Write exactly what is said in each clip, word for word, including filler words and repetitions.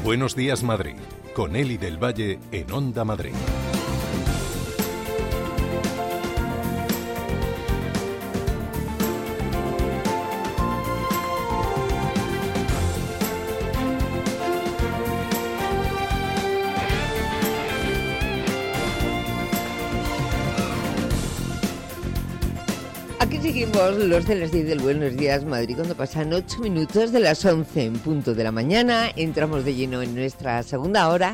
Buenos días, Madrid, con Eli del Valle en Onda Madrid. Aquí seguimos los de las diez del Buenos Días Madrid, cuando pasan ocho minutos de las once en punto de la mañana. Entramos de lleno en nuestra segunda hora,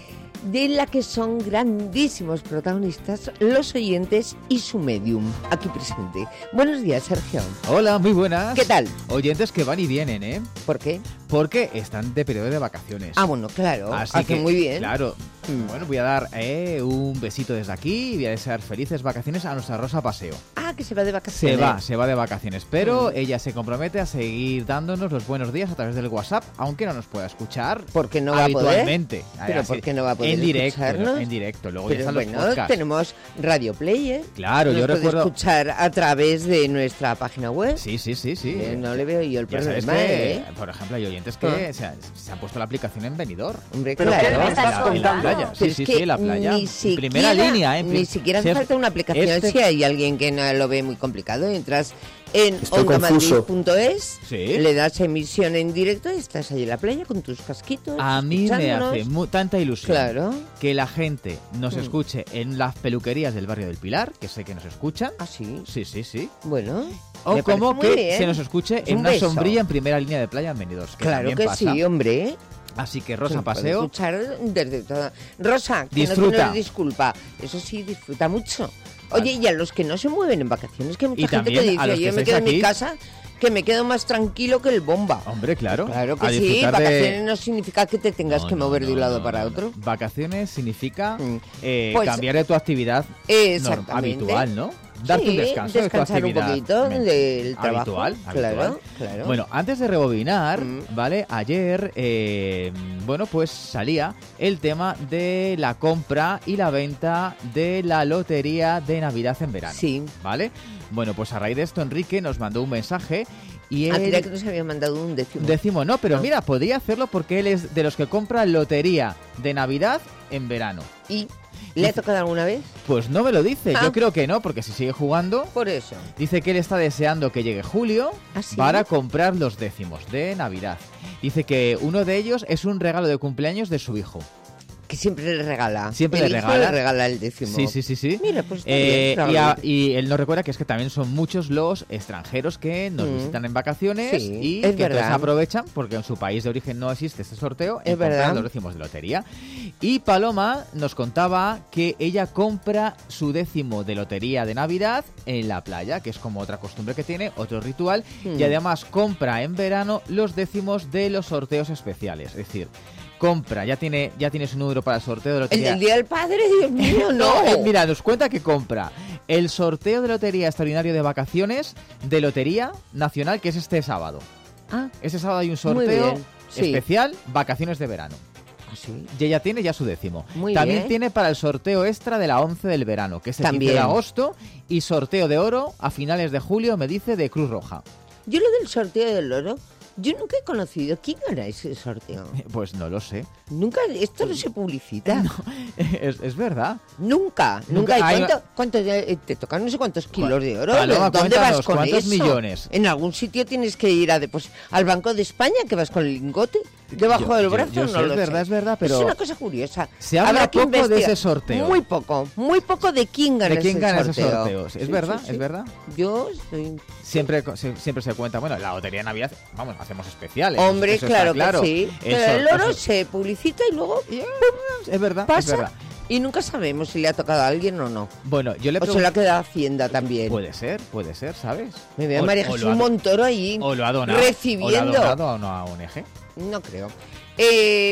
de la que son grandísimos protagonistas los oyentes y su medium, aquí presente. Buenos días, Sergio. Hola, muy buenas. ¿Qué tal? Oyentes que van y vienen, ¿eh? ¿Por qué? Porque están de periodo de vacaciones. Ah, bueno, claro, Así hace que, muy bien. Claro. Bueno, voy a dar eh, un besito desde aquí y voy a desear felices vacaciones a nuestra Rosa Paseo. Ah, que se va de vacaciones. Se va, se va de vacaciones, pero Mm. ella se compromete a seguir dándonos los buenos días a través del WhatsApp, aunque no nos pueda escuchar. Porque no va a poder. Habitualmente. Pero Así, ¿por qué no va a poder en directo, escucharnos? En directo, luego Pero ya están bueno, los podcasts. tenemos Radio Player. Claro, Nos yo puede recuerdo... escuchar a través de nuestra página web. Sí, sí, sí, sí. Eh, no le veo yo el Ya sabes problema, que, ¿eh? por ejemplo, hay oyentes que Ah. se, han, se han puesto la aplicación en Benidorm. Hombre, ¿Pero claro. qué me estás en la, en la contando? playa. Pero Sí, es sí, que sí, en la playa. Ni En siquiera, primera línea, ¿eh? Ni siquiera hace Si es- falta una aplicación. este- Si hay alguien que no lo ve muy complicado, entras en Estoy onda madrid confuso. punto es, Sí. le das emisión en directo y estás ahí en la playa con tus casquitos. A mí me escuchándonos. hace mu- tanta ilusión Claro. que la gente nos Mm. escuche en las peluquerías del barrio del Pilar, que sé que nos escuchan. Ah, sí. Sí, sí, sí. Bueno. O me como parece muy que bien. se nos escuche en Un una beso. sombrilla en primera línea de playa en Benidorm. Que Claro también que pasa. sí, hombre. Así que Se Rosa puede Paseo. escuchar desde toda... Rosa, que Disfruta. no tienes disculpa. Eso sí, disfruta mucho. Oye, y a los que no se mueven en vacaciones, que hay mucha Y gente que también a dice, los que yo me estáis quedo en mi aquí. casa, que me quedo más tranquilo que el bomba. Hombre, claro. Claro que a sí, disfrutar de- vacaciones no significa que te tengas No, que no, mover de un no, lado no, para no, otro. no. Vacaciones significa Mm. eh, Pues- cambiar de tu actividad Exactamente. norm- habitual, ¿no? Darte Sí, un descanso de tu descansar un actividad poquito men- del trabajo. habitual, Claro, habitual. claro. Bueno, antes de rebobinar, Mm. ¿vale? Ayer, eh, bueno, pues salía el tema de la compra y la venta de la lotería de Navidad en verano. Sí. ¿Vale? Bueno, pues a raíz de esto, Enrique nos mandó un mensaje y Ah, él... creía que nos había mandado un décimo. Décimo no, pero Ah. mira, podría hacerlo porque él es de los que compra lotería de Navidad en verano. ¿Y le ha tocado alguna vez? Pues no me lo dice, Ah. yo creo que no, porque si sigue jugando, Por eso. dice que él está deseando que llegue julio ¿Ah, sí? para comprar los décimos de Navidad. Dice que uno de ellos es un regalo de cumpleaños de su hijo. Que siempre le regala. Siempre el le hijo regala. le regala el décimo. Sí, sí, sí, sí. Mira, pues está Eh, bien, y, a- claro. y él nos recuerda que es que también son muchos los extranjeros que nos Mm. visitan en vacaciones Sí, y es que entonces verdad. aprovechan porque en su país de origen no existe este sorteo Es en comprar verdad. los décimos de lotería. Y Paloma nos contaba que ella compra su décimo de lotería de Navidad en la playa, que es como otra costumbre que tiene, otro ritual, Mm. y además compra en verano los décimos de los sorteos especiales, es decir, compra, ya tiene ya tiene su número para el sorteo de El lotería. del Día del Padre, Dios mío, no. Eh, mira, nos cuenta que compra el sorteo de lotería extraordinario de vacaciones de Lotería Nacional, que es este sábado. Ah, Este sábado hay un Muy sorteo bien, sí. especial, vacaciones de verano. sí. Y ella tiene ya su décimo. Muy También bien. tiene para el sorteo extra de la once del verano, que es el También. quince de agosto, y sorteo de oro a finales de julio, me dice, de Cruz Roja. Yo lo del sorteo del oro, yo nunca he conocido. ¿Quién gana ese sorteo? Pues no lo sé. Nunca, esto no se publicita. Es, es verdad. Nunca, Nunca. nunca. ¿Y Hay- cuánto, cuánto te, te tocan no sé cuántos kilos de oro? Paloma, ¿Dónde vas cuéntanos, con ¿cuántos eso? millones? En algún sitio tienes que ir a, pues, al Banco de España, que vas con el lingote debajo Yo- del yo- brazo. yo no sé, lo es verdad, sé. es verdad, pero es una cosa curiosa. se habla Habrá que poco de investigar. ese sorteo. Muy poco, muy poco de quién gana ¿De quién ese gana esos sorteo. sorteos? Es Sí, verdad, sí, sí. es verdad. Yo estoy... Siempre, se- siempre se cuenta, bueno, la lotería de Navidad, vamos, hacemos especiales. Hombre, eso está claro, claro. que sí. El Pero el sor- oro eso- se publicita y luego Es verdad, es pasa verdad. y nunca sabemos si le ha tocado a alguien o no. Bueno, yo le O se lo ha pregunto... quedado Hacienda también. Puede ser, puede ser, ¿sabes? Me veo a O- María o lo Jesús ha do- Montoro ahí O lo ha donado. recibiendo. O lo ha donado a una O N G. No creo. Eh,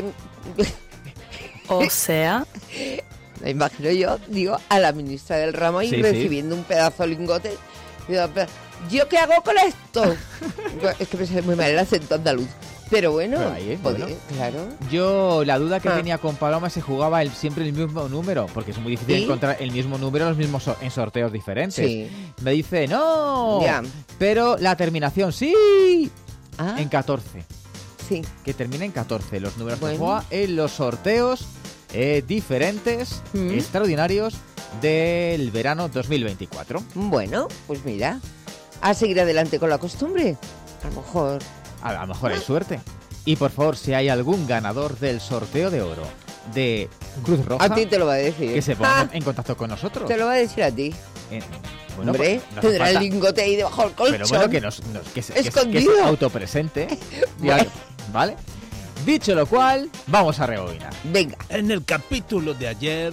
O sea, me imagino yo, digo, a la ministra del ramo y Sí, sí. recibiendo un pedazo de lingote. Digo, "Pero, ¿yo qué hago con esto? Es que me sale muy mal el acento andaluz. Pero bueno, Pero ahí, podía- bueno. claro. Yo la duda que Ah. tenía con Paloma se jugaba el, siempre el mismo número, porque es muy difícil ¿Sí? encontrar el mismo número en los mismos so- en sorteos diferentes. Sí. Me dice, no, Ya. pero la terminación sí, Ah, en catorce. Sí. que termina en catorce. Los números Bueno. que juega en los sorteos eh, diferentes, Mm. extraordinarios del verano dos mil veinticuatro. Bueno, pues mira, a seguir adelante con la costumbre. A lo mejor... A lo mejor hay suerte. Y por favor, si hay algún ganador del sorteo de oro de Cruz Roja, A ti te lo va a decir. que se ponga Ah, en contacto con nosotros. te lo va a decir a ti. Eh, bueno, Hombre, pues, no hace tendrá el falta. lingote ahí debajo del colchón. Pero bueno, que, nos, nos- que, se- que se- que se Escondido. autopresente. Bueno. ¿Vale? Dicho lo cual, vamos a rebobinar. Venga. En el capítulo de ayer,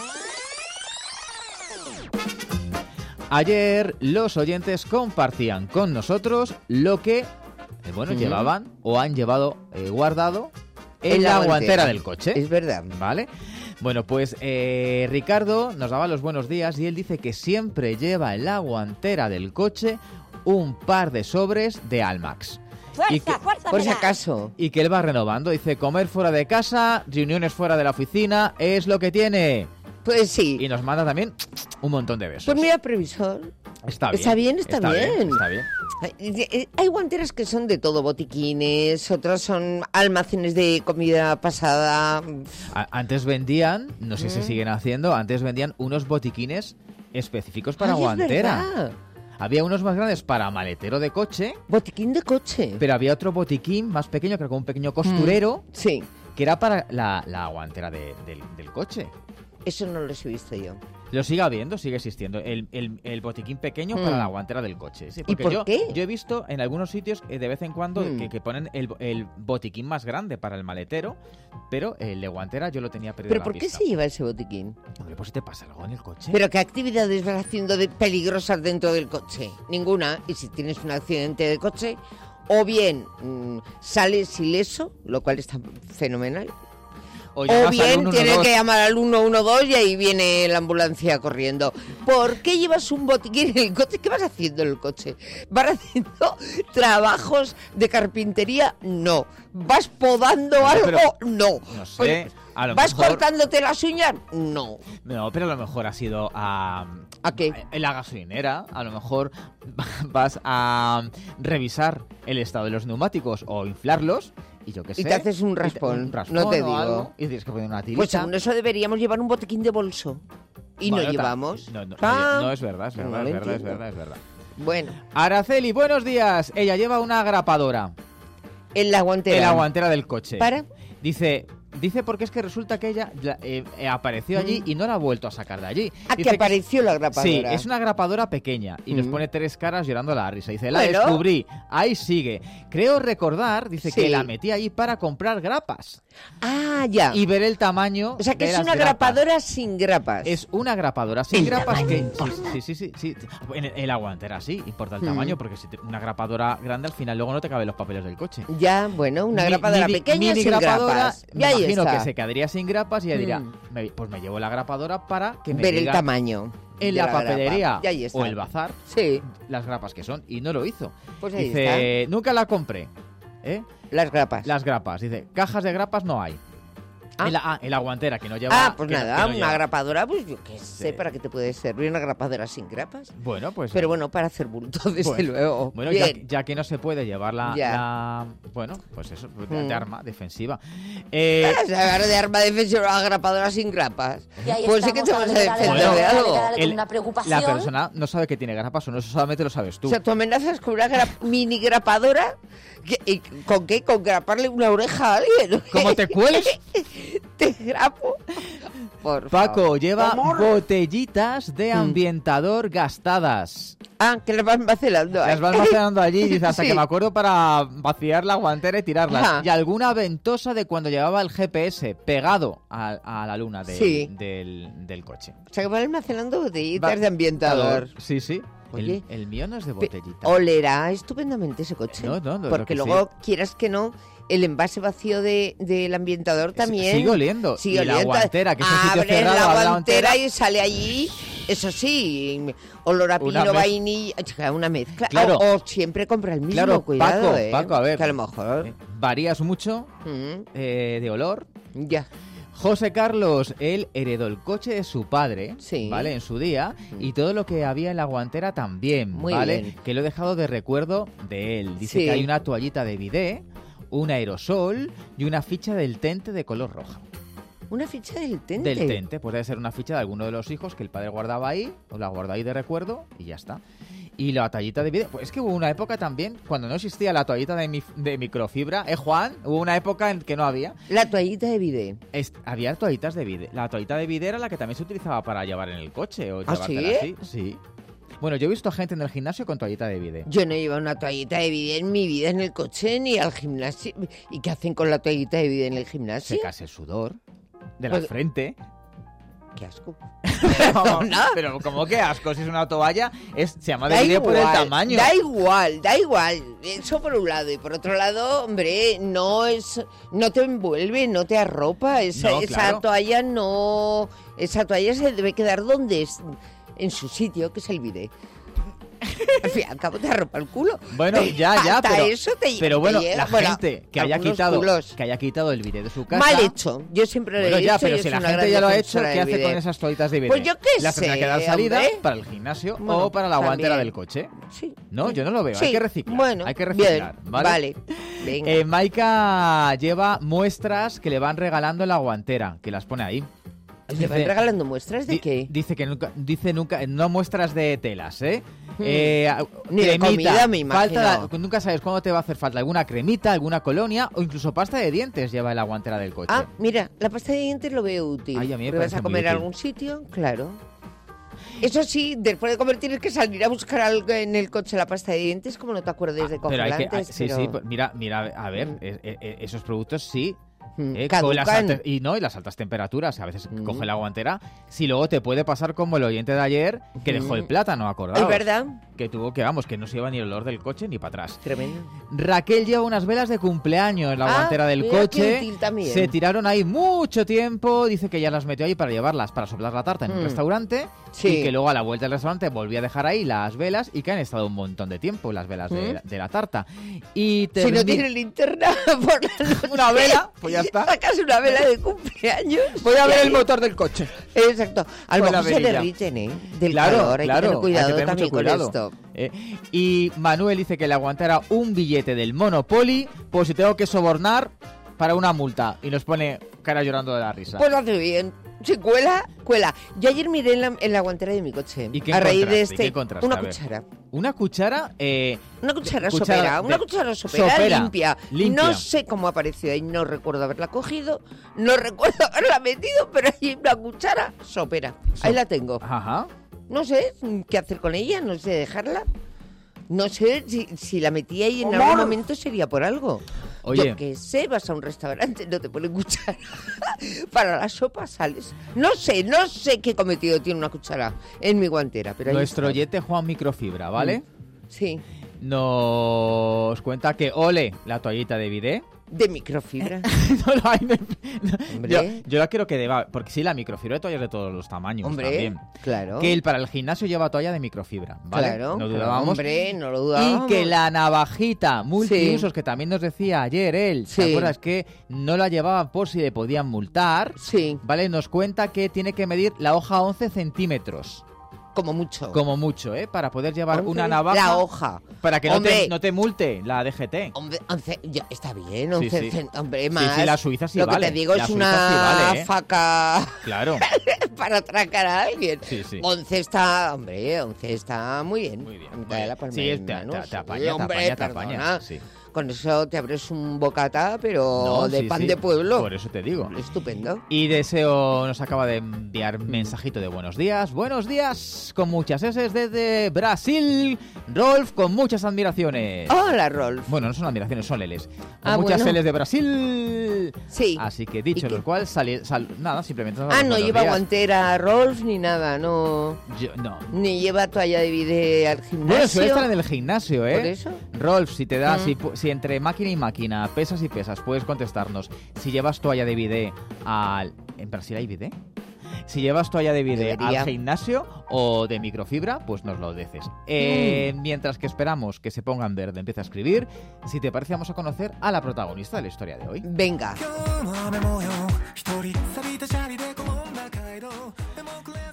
Ayer los oyentes compartían con nosotros lo que eh, bueno, Ujú. llevaban o han llevado eh, guardado en, En la la guantera. guantera del coche. Es verdad. ¿Vale? Bueno, pues eh, Ricardo nos daba los buenos días y él dice que siempre lleva en la guantera del coche un par de sobres de Almax. Y que, Por si acaso. y que él va renovando. Dice, comer fuera de casa, reuniones fuera de la oficina, es lo que tiene. Pues sí. Y nos manda también un montón de besos. Pues mira, previsor. Está bien. Está bien, está bien. Está bien. Hay, hay guanteras que son de todo, botiquines, otras son almacenes de comida pasada. A- Antes vendían, no sé si Mm. siguen haciendo, antes vendían unos botiquines específicos para Ay, es guantera. verdad. Había unos más grandes para maletero de coche, Botiquín de coche. pero había otro botiquín más pequeño, que era como un pequeño costurero, Sí, que era para la, la guantera de- del, del coche. eso no los he visto yo. Lo sigue habiendo, sigue existiendo. El, el- el botiquín pequeño Mm. para la guantera del coche. Sí, ¿Y porque por yo, qué? yo he visto en algunos sitios eh, de vez en cuando Mm. que, que ponen el, el botiquín más grande para el maletero, pero el de guantera yo lo tenía perdido ¿Pero la por qué pista. se lleva ese botiquín? Hombre, pues si te pasa algo en el coche. ¿Pero qué actividades vas haciendo de peligrosas dentro del coche? Ninguna. Y si tienes un accidente de coche, o bien mm, sales ileso, lo cual está fenomenal, O llamas o al bien uno uno tienes dos. que llamar al uno uno dos y ahí viene la ambulancia corriendo. ¿Por qué llevas un botiquín en el coche? ¿Qué vas haciendo en el coche? ¿Vas haciendo trabajos de carpintería? No. ¿Vas podando No, algo? pero- No. No sé, Pues, a lo ¿vas mejor... cortándote las uñas? No. No, pero a lo mejor has ido a... ¿A qué? En la gasolinera, a lo mejor vas a revisar el estado de los neumáticos o inflarlos y yo qué sé. Y te haces un y te- raspón, un raspón no te o digo. algo, y tienes que poner una tirita. Pues según eso deberíamos llevar un botiquín de bolso. Y Bueno, no ta- llevamos. No, no, Ah, no es verdad, es verdad, no es lo verdad, es entiendo. verdad, es verdad. Bueno, Araceli, buenos días. Ella lleva una grapadora en la guantera. en la guantera del coche. ¿Para? Dice, dice porque es que resulta que ella la- eh, eh, apareció allí y no la ha vuelto a sacar de allí. ¿A Dice que apareció la grapadora? Sí, es una grapadora pequeña y nos Mm. pone tres caras llorando a la risa. Dice, la Bueno. descubrí, ahí sigue. Creo recordar, dice Sí. que la metí allí para comprar grapas Ah, ya. y ver el tamaño O sea, que de es las una grapas. grapadora sin grapas. Es una grapadora sin El grapas tamaño que importa. sí, sí, sí, sí, sí. En, en la guantera sí importa el Mm. tamaño porque si te- una grapadora grande al final luego no te caben los papeles del coche. Ya, bueno, una Mi- grapadora mini- pequeña mini sin grapadora, grapas. me Y ahí imagino está. que se quedaría sin grapas y ella dirá, Mm. "Me- pues me llevo la grapadora para que me Ver el diga tamaño. en de la, grapa. papelería Y ahí está. o el bazar Sí, las grapas que son y no lo hizo. pues ahí Dice, nunca la compré. ¿eh? las grapas. Las grapas. Dice, cajas de grapas no hay. Ah. En, la, ah, en la guantera, que no lleva... Ah, pues que no- nada, que no una lleva. grapadora, pues yo qué sé, Sí. ¿para qué te puede servir una grapadora sin grapas? Bueno, pues... Pero bueno, para hacer bulto, desde Bueno, luego. Bueno, ya, Bien. ya que no se puede llevar la... Ya. la- bueno, pues eso, de, de Mm. arma defensiva. Eh, Para sacar de arma defensiva una grapadora sin grapas. Y ahí Pues sí que estamos, te vas a dale, dale, defender dale, de dale, algo. dale, dale, con el- una preocupación. la persona no sabe que tiene grapas o no, eso solamente lo sabes tú. O sea, tú amenazas con una gra- mini grapadora. ¿Qué- y ¿Con qué? ¿Con graparle una oreja a alguien? ¿Cómo te cueles? Te grapo. Por Paco favor. lleva Amor. botellitas de Mm. ambientador gastadas. Ah, que las van vacilando. Las vas vaciando allí y dice, hasta Sí. que me acuerdo para vaciar la guantera y tirarlas. Ajá. Y alguna ventosa de cuando llevaba el G P S pegado a, a la luna de- Sí. del, del coche. O sea, que van almacenando botellitas Va- de ambientador. Sí, sí. Oye. el, el mío no es de Pe- botellita. Olerá estupendamente ese coche. No, no, no, lo porque que luego, quieras que no, el envase vacío de, del ambientador también. Sigue oliendo. Sigue y la oliendo. guantera, que es un sitio Abres cerrado, la abre la guantera y sale allí, eso sí, olor a Una pino, mez- vainilla, chica, una mezcla. Claro. O, o siempre compra el mismo, Claro, cuidado, Paco, eh, Paco, a ver. que a lo mejor. Eh, Varías mucho Mm, eh, de olor. ya. José Carlos, él heredó el coche de su padre, Sí. ¿vale? En su día, y todo lo que había en la guantera también, Muy ¿vale? bien. Que lo he dejado de recuerdo de él. Dice Sí. que hay una toallita de bidé, un aerosol y una ficha del Tente de color roja. ¿Una ficha del Tente? Del Tente, pues debe ser una ficha de alguno de los hijos que el padre guardaba ahí, o la guardó ahí de recuerdo y ya está. Y la toallita de bidet, pues es que hubo una época también, cuando no existía la toallita de, mi, de microfibra, ¿eh, Juan? Hubo una época en que no había. La toallita de bidet. Es, había toallitas de bidet. La toallita de bidet era la que también se utilizaba para llevar en el coche. O ¿Ah, llevártela sí? así. Sí. Bueno, yo he visto gente en el gimnasio con toallita de bidet. Yo no llevo una toallita de bidet en mi vida en el coche ni al gimnasio. ¿Y qué hacen con la toallita de bidet en el gimnasio? Secas el sudor de la Pues- frente. Qué asco. Pero, no. pero como que asco, si es una toalla, es, se llama de Da bidet por el igual, tamaño. Da igual, da igual. Eso por un lado. Y por otro lado, hombre, no es, no te envuelve, no te arropa. Esa, No, esa claro. toalla no. Esa toalla se debe quedar donde es, en su sitio, que es el bidet. Al fin y al cabo te arropa el culo. Bueno, ya, ya, Hasta pero, eso te, pero te bueno, llega. la Bueno, gente que haya algunos quitado culos. que haya quitado el bidet de su casa. Mal hecho. Yo siempre lo Bueno, he ya, hecho. pero y si es la una gente gran ya lo ha hecho, defensora ¿qué del hace bidet. con esas toallitas de bidet? Pues yo qué Las tendrá sé, que dar salida hombre. para el gimnasio Bueno, o para la guantera también. del coche. Sí. No, yo no lo veo, Sí, hay que reciclar. Bueno, hay que reciclar, bien, ¿vale? vale. Venga. Eh, Maika lleva muestras que le van regalando en la guantera, que las pone ahí. ¿Le van dice- regalando muestras de Di- qué? Dice que nunca, dice nunca, no muestras de telas, ¿eh? eh Ni de cremita, comida, me imagino. falta, nunca sabes cuándo te va a hacer falta alguna cremita, alguna colonia o incluso pasta de dientes lleva en la guantera del coche. Ah, mira, la pasta de dientes lo veo útil. Ay, a mí me ¿Te vas parece a muy comer a útil. algún sitio? Claro. Eso sí, después de comer tienes que salir a buscar algo en el coche la pasta de dientes, como no te acuerdes de pero hay que, congelantes. sí, pero- sí, pues mira, mira, a ver, Mm. eh, eh, eh, esos productos sí. Mm, eh, con las caducan. altas- y no, y las altas temperaturas, a veces Mm. coge la guantera. Si luego te puede pasar como el oyente de ayer que dejó el Mm. plátano, acordado. Es verdad. Que tuvo que, vamos, que no se lleva ni el olor del coche ni para atrás. Tremendo. Raquel lleva unas velas de cumpleaños en la Ah, guantera del mira qué coche. útil también. Se tiraron ahí mucho tiempo. Dice que ya las metió ahí para llevarlas para soplar la tarta en un Mm. restaurante. Sí. Y que luego a la vuelta del restaurante volvía a dejar ahí las velas y que han estado un montón de tiempo las velas de, Mm. la, de la tarta. Y Si no termi- tienes linterna por la noche, Una vela, pues ya está. sacas una vela de cumpleaños. Voy a ver y el motor del coche. Exacto. A lo Con la mejor se velilla. derriten, ¿eh? Del Claro, calor. Hay claro, que tener cuidado hay que tener también mucho cuidado. con esto. Eh, y Manuel dice que le aguantara un billete del Monopoly por si tengo que sobornar para una multa. Y nos pone cara llorando de la risa. Pues lo hace bien. Si cuela, cuela. Yo ayer miré en la, en la guantera de mi coche. ¿Y qué a raíz de encontraste? ¿Y este. qué encontraste? Una A ver. cuchara. Una cuchara, eh, Una cuchara, Cuchara sopera. de- Una cuchara sopera, sopera, limpia. limpia. No sé cómo apareció ahí. No recuerdo haberla cogido. No recuerdo haberla metido. Pero hay una cuchara sopera. Ahí So- la tengo. ajá. No sé qué hacer con ella. No sé dejarla. No sé si, si la metí ahí en algún momento sería por algo. Oye. Yo qué sé, vas a un restaurante, no te ponen cuchara. Para la sopa sales. No sé, no sé qué cometido tiene una cuchara en mi guantera. Pero ahí Nuestro está. oyente Juan Microfibra, ¿vale? Sí, Nos cuenta que ole la toallita de bidet. de microfibra. No, no, hay- no, Hombre. yo, yo la quiero que deba, porque sí, la microfibra hay toallas de todos los tamaños Hombre, también. claro. Que él para el gimnasio lleva toalla de microfibra, ¿vale? Claro, no claro, dudábamos. hombre, no lo dudábamos. Y que la navajita multiusos, Sí. que también nos decía ayer él, ¿te Sí. acuerdas? Que no la llevaba por si le podían multar. Sí, Vale, nos cuenta que tiene que medir la hoja once centímetros, como mucho. como mucho, ¿eh? Para poder llevar Once una veces navaja. La hoja. Para que no Hombre. te, no te multe la D G T. Hombre, once, ya, está bien, Sí, once sí. cen- hombre, Sí, más. sí, la suiza sí Lo vale. que te digo La es suiza una sí vale, ¿eh? faca Claro. para atracar a alguien. Sí, sí. once está, hombre, once está muy bien. Muy bien. A mitad muy de bien. la palma Sí, de te, manos. te, te Sí, apaña, te hombre, apaña, te perdona. apaña. Sí. Con eso te abres un bocata, pero No, de sí, pan sí. de pueblo. Por eso te digo. Estupendo. Y Deseo nos acaba de enviar mensajito de buenos días. Buenos días, con muchas S desde Brasil. Rolf, con muchas admiraciones. Hola, Rolf. Bueno, no son admiraciones, son L's. Con Ah, muchas bueno. L's de Brasil. Sí. Así que dicho ¿Y lo qué? cual, sali- sal- nada, simplemente... nos Ah, damos no buenos lleva días. guantera Rolf ni nada, no. Yo- no. Ni lleva toalla de bidet al gimnasio. Bueno, suele estar en el gimnasio, ¿eh? ¿Por eso? Rolf, si te da, Mm. si, pu- si entre máquina y máquina, pesas y pesas, puedes contestarnos. Si llevas toalla de bidet al... ¿En Brasil hay bidet? Si llevas toalla de bidet Debería. al gimnasio o de microfibra, pues nos lo dices. Eh, Mm. Mientras que esperamos que se ponga en verde, empieza a escribir. Si te parece, vamos a conocer a la protagonista de la historia de hoy. Venga.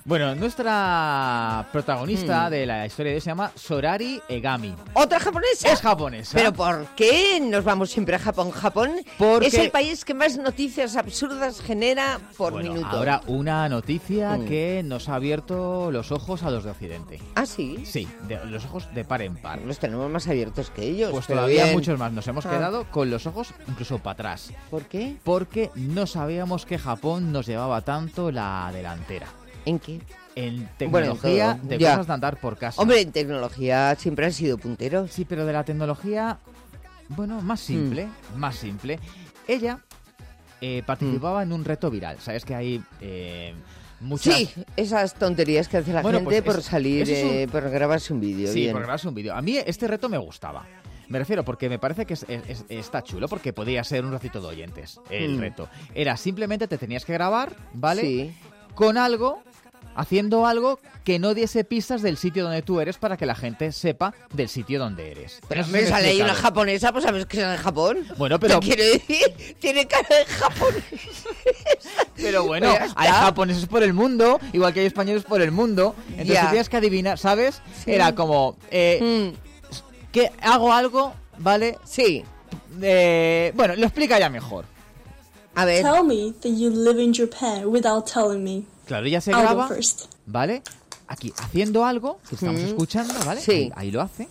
Bueno, nuestra protagonista Mm. de la historia de hoy se llama Sorari Egami. ¿Otra japonesa? Es japonesa. ¿Pero por qué nos vamos siempre a Japón? Japón Porque- es el país que más noticias absurdas genera por Bueno, minuto. ahora una noticia Mm. que nos ha abierto los ojos a los de Occidente. ¿Ah, sí? Sí, de- los ojos de par en par. Los tenemos más abiertos que ellos. Pues pero todavía bien. muchos más. Nos hemos Ah. quedado con los ojos incluso para atrás. ¿Por qué? Porque no sabíamos que Japón nos llevaba tanto la delantera. ¿En qué? En tecnología todo, de ya. cosas de andar por casa. Hombre, en tecnología siempre han sido punteros. Sí, pero de la tecnología, bueno, más simple, Mm. más simple. Ella eh, participaba en un reto viral. Sabes que hay eh, muchas... Sí, esas tonterías que hace la Bueno, gente pues por es- salir, eso es un- eh, por grabarse un vídeo. Sí, bien. por grabarse un vídeo. A mí este reto me gustaba. Me refiero porque me parece que es- es- es- está chulo, porque podía ser un ratito de oyentes el Mm. reto. Era simplemente te tenías que grabar, ¿vale? Sí. Con algo, haciendo algo que no diese pistas del sitio donde tú eres para que la gente sepa del sitio donde eres. Pero No sé si me me he sale ahí una explicado. japonesa, pues sabes que es de Japón. Bueno, pero- ¿Qué quiero decir? Tiene cara de japonés. Pero bueno, Pues ya está. hay japoneses por el mundo, igual que hay españoles por el mundo. Entonces Ya. tú tienes que adivinar, ¿sabes? Sí. Era como, eh, Mm, que hago algo, ¿vale? sí. Eh, bueno, lo explica ya mejor. A ver. Tell me that you live in Japan without telling me. Claro, ella se I'll go graba, first. ¿vale? Aquí, haciendo algo que estamos Mm. escuchando, ¿vale? Sí. Ahí, ahí lo hace.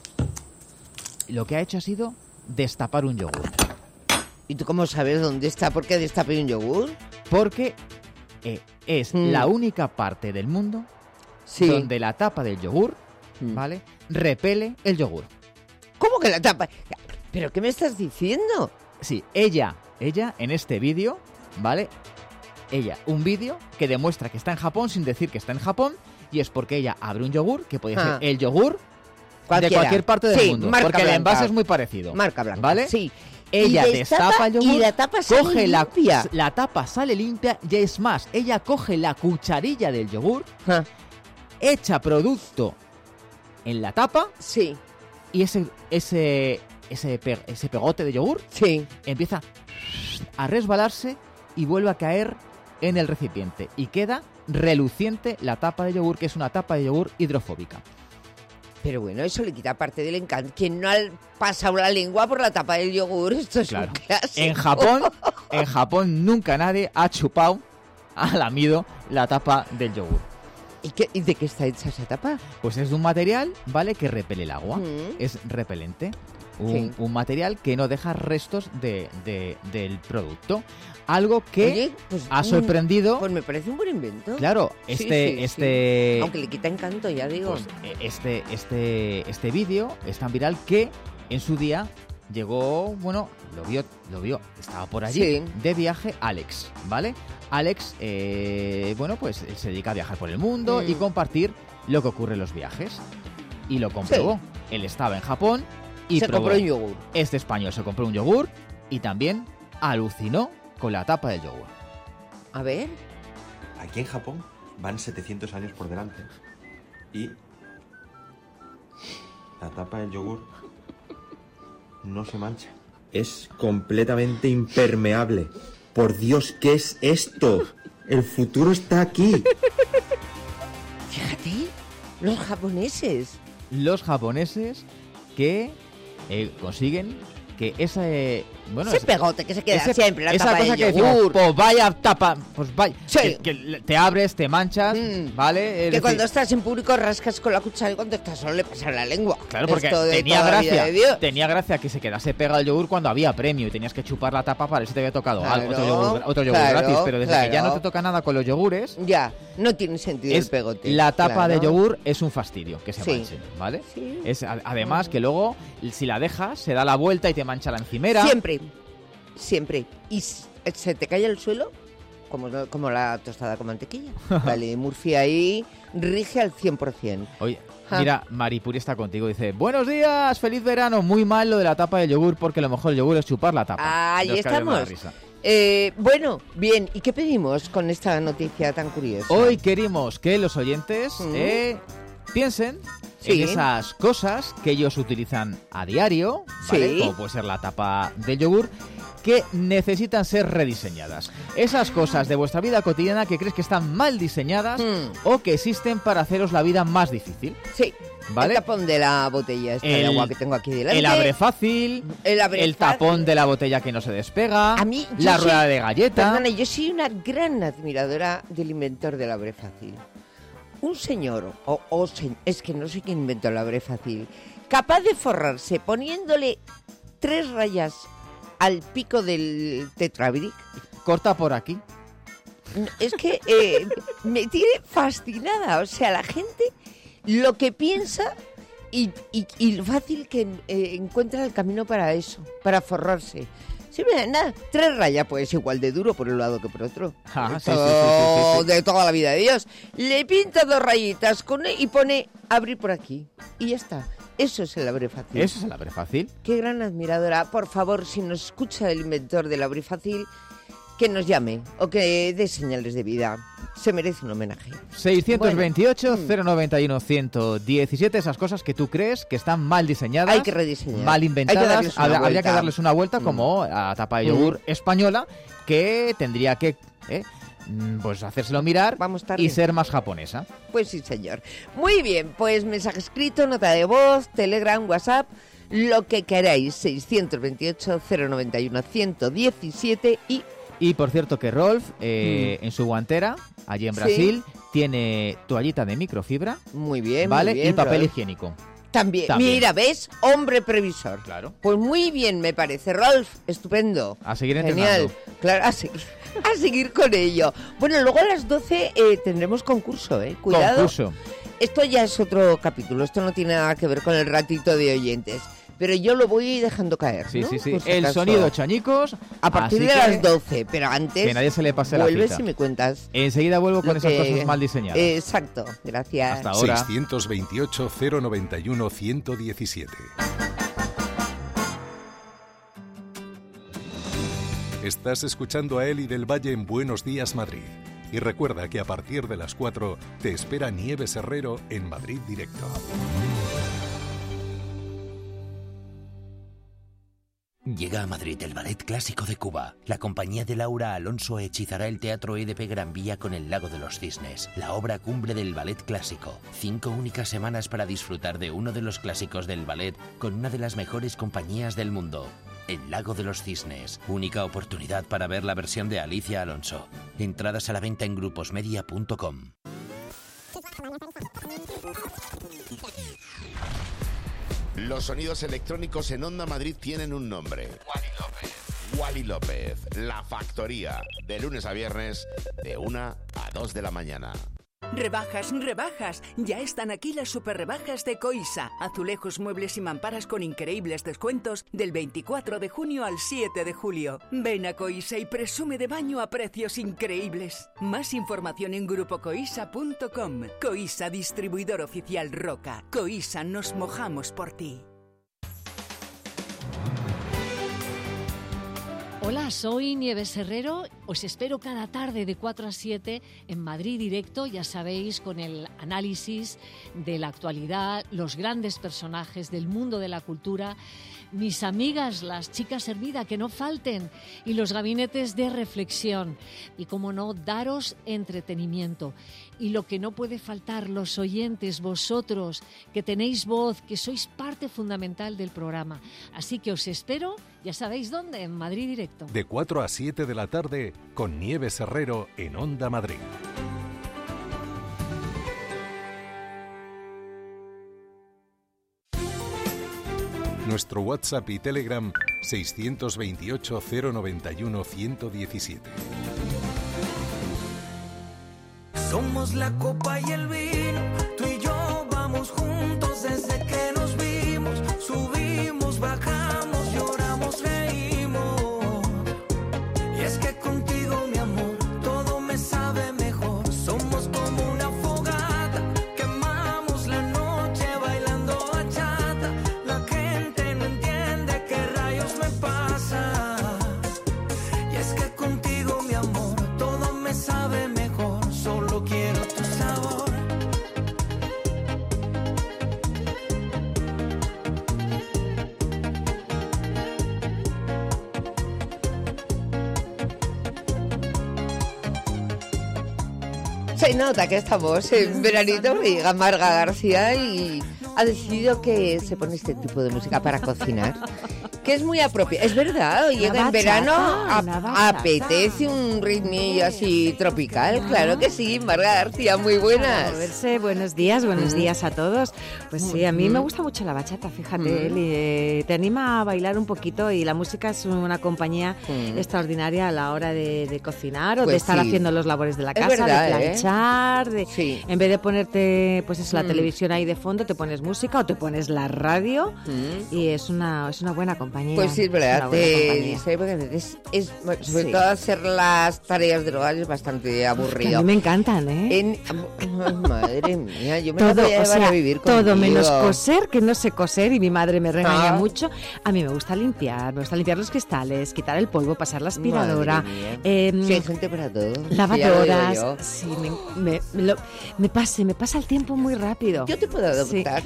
Lo que ha hecho ha sido destapar un yogur. ¿Y tú cómo sabes dónde está? ¿Por qué destapé un yogur? Porque eh, es Mm. la única parte del mundo Sí. donde la tapa del yogur, Mm. ¿vale? Repele el yogur. ¿Cómo que la tapa? ¿Pero qué me estás diciendo? Sí, ella, ella en este vídeo, ¿vale? Ella, un vídeo que demuestra que está en Japón sin decir que está en Japón, y es porque ella abre un yogur, que puede Ah. ser el yogur Cualquiera. de cualquier parte del Sí, mundo, marca porque el blanca. envase es muy parecido. Marca blanca. ¿Vale? Sí. Ella Y destapa el yogur, y la tapa sale coge la, limpia. la tapa, sale limpia, y es más, ella coge la cucharilla del yogur, Ah, echa producto en la tapa, sí, y ese, ese, ese, pe- ese pegote de yogur sí. empieza a resbalarse y vuelve a caer en el recipiente. Y queda reluciente la tapa de yogur, que es una tapa de yogur hidrofóbica. Pero bueno, eso le quita parte del encanto. Quien no ha pasado la lengua por la tapa del yogur, esto es Claro. un clásico. En Japón, en Japón nunca nadie ha chupado, ha lamido la tapa del yogur. ¿Y, qué- y de qué está hecha esa tapa? Pues es de un material, ¿vale?, que repele el agua. Mm. Es repelente. Un, Sí. un material que no deja restos de, de- del producto. Algo que Oye, pues, ha mm, sorprendido. Pues me parece un buen invento. Claro, Sí, este, sí, sí. este, Aunque le quita encanto, ya digo. pues, eh, este, este, este vídeo es tan viral que en su día llegó, bueno, lo vio, lo vio, estaba por allí Sí. de viaje Alex, ¿vale? Alex, eh, bueno, pues él se dedica a viajar por el mundo Mm. y compartir lo que ocurre en los viajes. Y lo comprobó. Él estaba en Japón y Se probó. compró un yogur. Este español se compró un yogur y también alucinó con la tapa del yogur. A ver. Aquí en Japón van setecientos años por delante. Y la tapa del yogur no se mancha. Es completamente impermeable. Por Dios, ¿qué es esto? El futuro está aquí. Fíjate, los japoneses. Los japoneses que eh, consiguen que ese... Bueno, Ese ese- pegote que se queda ese- siempre, la esa tapa cosa del que decimos, yogur. pues vaya tapa, pues vaya, Sí. que, que te abres, te manchas, Mm. ¿vale? Es Que decir, cuando estás en público rascas con la cuchara y cuando estás solo le pasas la lengua. Claro, porque Esto de tenía toda la vida gracia, de Dios. tenía gracia que se quedase pegado el yogur cuando había premio y tenías que chupar la tapa para ver si te había tocado Claro, algo, otro yogur, otro yogur claro, gratis, pero desde que ya claro. no te toca nada con los yogures, Ya, no tiene sentido es el pegote. la tapa claro. de yogur es un fastidio que se Sí. manche, ¿vale? Sí. Es a- además que luego si la dejas se da la vuelta y te mancha la encimera. Siempre, siempre. Y s- se te cae al suelo como, como la tostada con mantequilla. Vale, Murphy ahí rige al cien por ciento. Oye, Ja. mira, Maripuri está contigo, dice, buenos días, feliz verano, muy mal lo de la tapa del yogur porque lo mejor el yogur es chupar la tapa. Ahí Nos cae de mala estamos. risa. Eh, bueno, bien, ¿y qué pedimos con esta noticia tan curiosa? Hoy queremos que los oyentes Mm. eh, piensen Sí. en esas cosas que ellos utilizan a diario, ¿vale? Sí. Como puede ser la tapa del yogur, que necesitan ser rediseñadas. Esas cosas de vuestra vida cotidiana que crees que están mal diseñadas Mm. o que existen para haceros la vida más difícil. Sí. ¿Vale? El tapón de la botella esta de El- agua que tengo aquí delante. El abre fácil, El abre el fácil. tapón de la botella que no se despega, A mí, yo la soy- rueda de galleta. Perdona, yo soy una gran admiradora del inventor del abre fácil. Un señor, o, o se- es que no sé quién inventó el abre fácil, capaz de forrarse poniéndole tres rayas al pico del tetrabric. Corta por aquí. Es que eh, me tiene fascinada. O sea, la gente lo que piensa y, y, y lo fácil que eh, encuentra el camino para eso, para forrarse. Sí, mira, nada, tres rayas, pues igual de duro por un lado que por otro. Ah, de, sí, sí, sí, todo- sí, sí, sí. de toda la vida de Dios. Le pinta dos rayitas con y pone abrir por aquí. Y ya está. Eso es el abre fácil. Eso es el abre fácil. Qué gran admiradora. Por favor, si nos escucha el inventor del abre fácil, que nos llame o que dé señales de vida. Se merece un homenaje. seiscientos veintiocho, Bueno. cero noventa y uno, ciento diecisiete, esas cosas que tú crees que están mal diseñadas, Hay que rediseñar. mal Hay que inventadas, darles una habría, habría vuelta. que darles una vuelta como a tapa de yogur española, que tendría que eh, mm, pues hacérselo mirar Vamos tarde. y ser más japonesa. Pues sí, señor. Muy bien, pues mensaje escrito, nota de voz, Telegram, WhatsApp, lo que queráis. seiscientos veintiocho, cero noventa y uno, ciento diecisiete y... Y por cierto que Rolf, eh, en su guantera, allí en Sí. Brasil, tiene toallita de microfibra, Muy bien, ¿vale? muy bien, y papel Rolf. higiénico. También. También. Mira, ¿ves? Hombre previsor. Claro. Pues muy bien, me parece. Rolf, estupendo. A seguir Genial. entrenando. Claro, a seguir, a seguir con ello. Bueno, luego a las doce eh, tendremos concurso, ¿eh? Cuidado. Concurso. Esto ya es otro capítulo. Esto no tiene nada que ver con el ratito de oyentes. Pero yo lo voy dejando caer, Sí, ¿no? sí, sí. Por si El acaso. sonido chañicos. A partir así de que las doce, pero antes... Que nadie se le pase la vuelves cita. y me cuentas. Enseguida vuelvo con lo esas que- cosas mal diseñadas. Eh, exacto, gracias. Hasta ahora. seiscientos veintiocho, cero noventa y uno, ciento diecisiete. Estás escuchando a Eli del Valle en Buenos Días Madrid. Y recuerda que a partir de las cuatro te espera Nieves Herrero en Madrid Directo. Llega a Madrid el Ballet Clásico de Cuba. La compañía de Laura Alonso hechizará el Teatro E D P Gran Vía con El Lago de los Cisnes, la obra cumbre del ballet clásico. Cinco únicas semanas para disfrutar de uno de los clásicos del ballet con una de las mejores compañías del mundo. El Lago de los Cisnes. Única oportunidad para ver la versión de Alicia Alonso. Entradas a la venta en gruposmedia punto com. Los sonidos electrónicos en Onda Madrid tienen un nombre. Wally López. Wally López, La Factoría. De lunes a viernes, de una a dos de la mañana. Rebajas, rebajas. Ya están aquí las super rebajas de Coisa. Azulejos, muebles y mamparas con increíbles descuentos del veinticuatro de junio al siete de julio. Ven a Coisa y presume de baño a precios increíbles. Más información en grupo coisa punto com. Coisa, distribuidor oficial Roca. Coisa, nos mojamos por ti. Hola, soy Nieves Herrero. Os espero cada tarde de cuatro a siete en Madrid Directo, ya sabéis, con el análisis de la actualidad, los grandes personajes del mundo de la cultura, mis amigas, las chicas Hermida, que no falten, y los gabinetes de reflexión. Y, como no, daros entretenimiento. Y lo que no puede faltar, los oyentes, vosotros, que tenéis voz, que sois parte fundamental del programa. Así que os espero, ya sabéis dónde, en Madrid Directo. De cuatro a siete de la tarde con Nieves Herrero en Onda Madrid. Nuestro WhatsApp y Telegram seiscientos veintiocho, cero noventa y uno, ciento diecisiete. Somos la copa y el vino, tú y yo vamos juntos desde que nos vimos, subimos, bajamos, lloramos, reímos. Y es que contigo, mi amor, todo me sabe mejor. Somos como una fogata, quemamos la noche bailando bachata. La gente no entiende qué rayos me pasa. Y es que contigo, mi amor, todo me sabe mejor. Solo quiero tu sabor. Se nota que estamos en veranito y llega Marga García y ha decidido que se pone este tipo de música para cocinar, que es muy apropiada. Es verdad, llega bachata, en verano, una bachata. apetece un ritmillo así tropical. Claro que sí, Marga García, muy buenas. Verse, buenos días, buenos Mm. días a todos. Pues sí, a mí Mm. me gusta mucho la bachata, fíjate, Mm. Eli, eh, te anima a bailar un poquito y la música es una compañía Mm. extraordinaria a la hora de, de cocinar o Pues de estar sí. haciendo los labores de la Es casa, verdad, de ¿eh? planchar, de, Sí. en vez de ponerte pues eso, la Mm. televisión ahí de fondo, te pones música o te pones la radio Mm. y es una, es una buena compañía. Pues sí, es una verdad, buena te compañía. dice, porque es, es- bueno, sobre Sí. todo hacer las tareas del hogar es bastante Que aburrido. a mí me encantan, ¿eh? En- Ay, madre mía, yo me la Todo, voy a o llevar sea, a vivir todo contigo. menos coser, que no sé coser y mi madre me regaña Ah. mucho. A mí me gusta limpiar, me gusta limpiar los cristales, quitar el polvo, pasar la aspiradora, Madre mía. em, Sí, hay gente para todo. lavadoras. Ya lo digo yo. Sí, me, me, me lo- me pase, me pasa el tiempo muy rápido. Yo te puedo Sí. adoptar.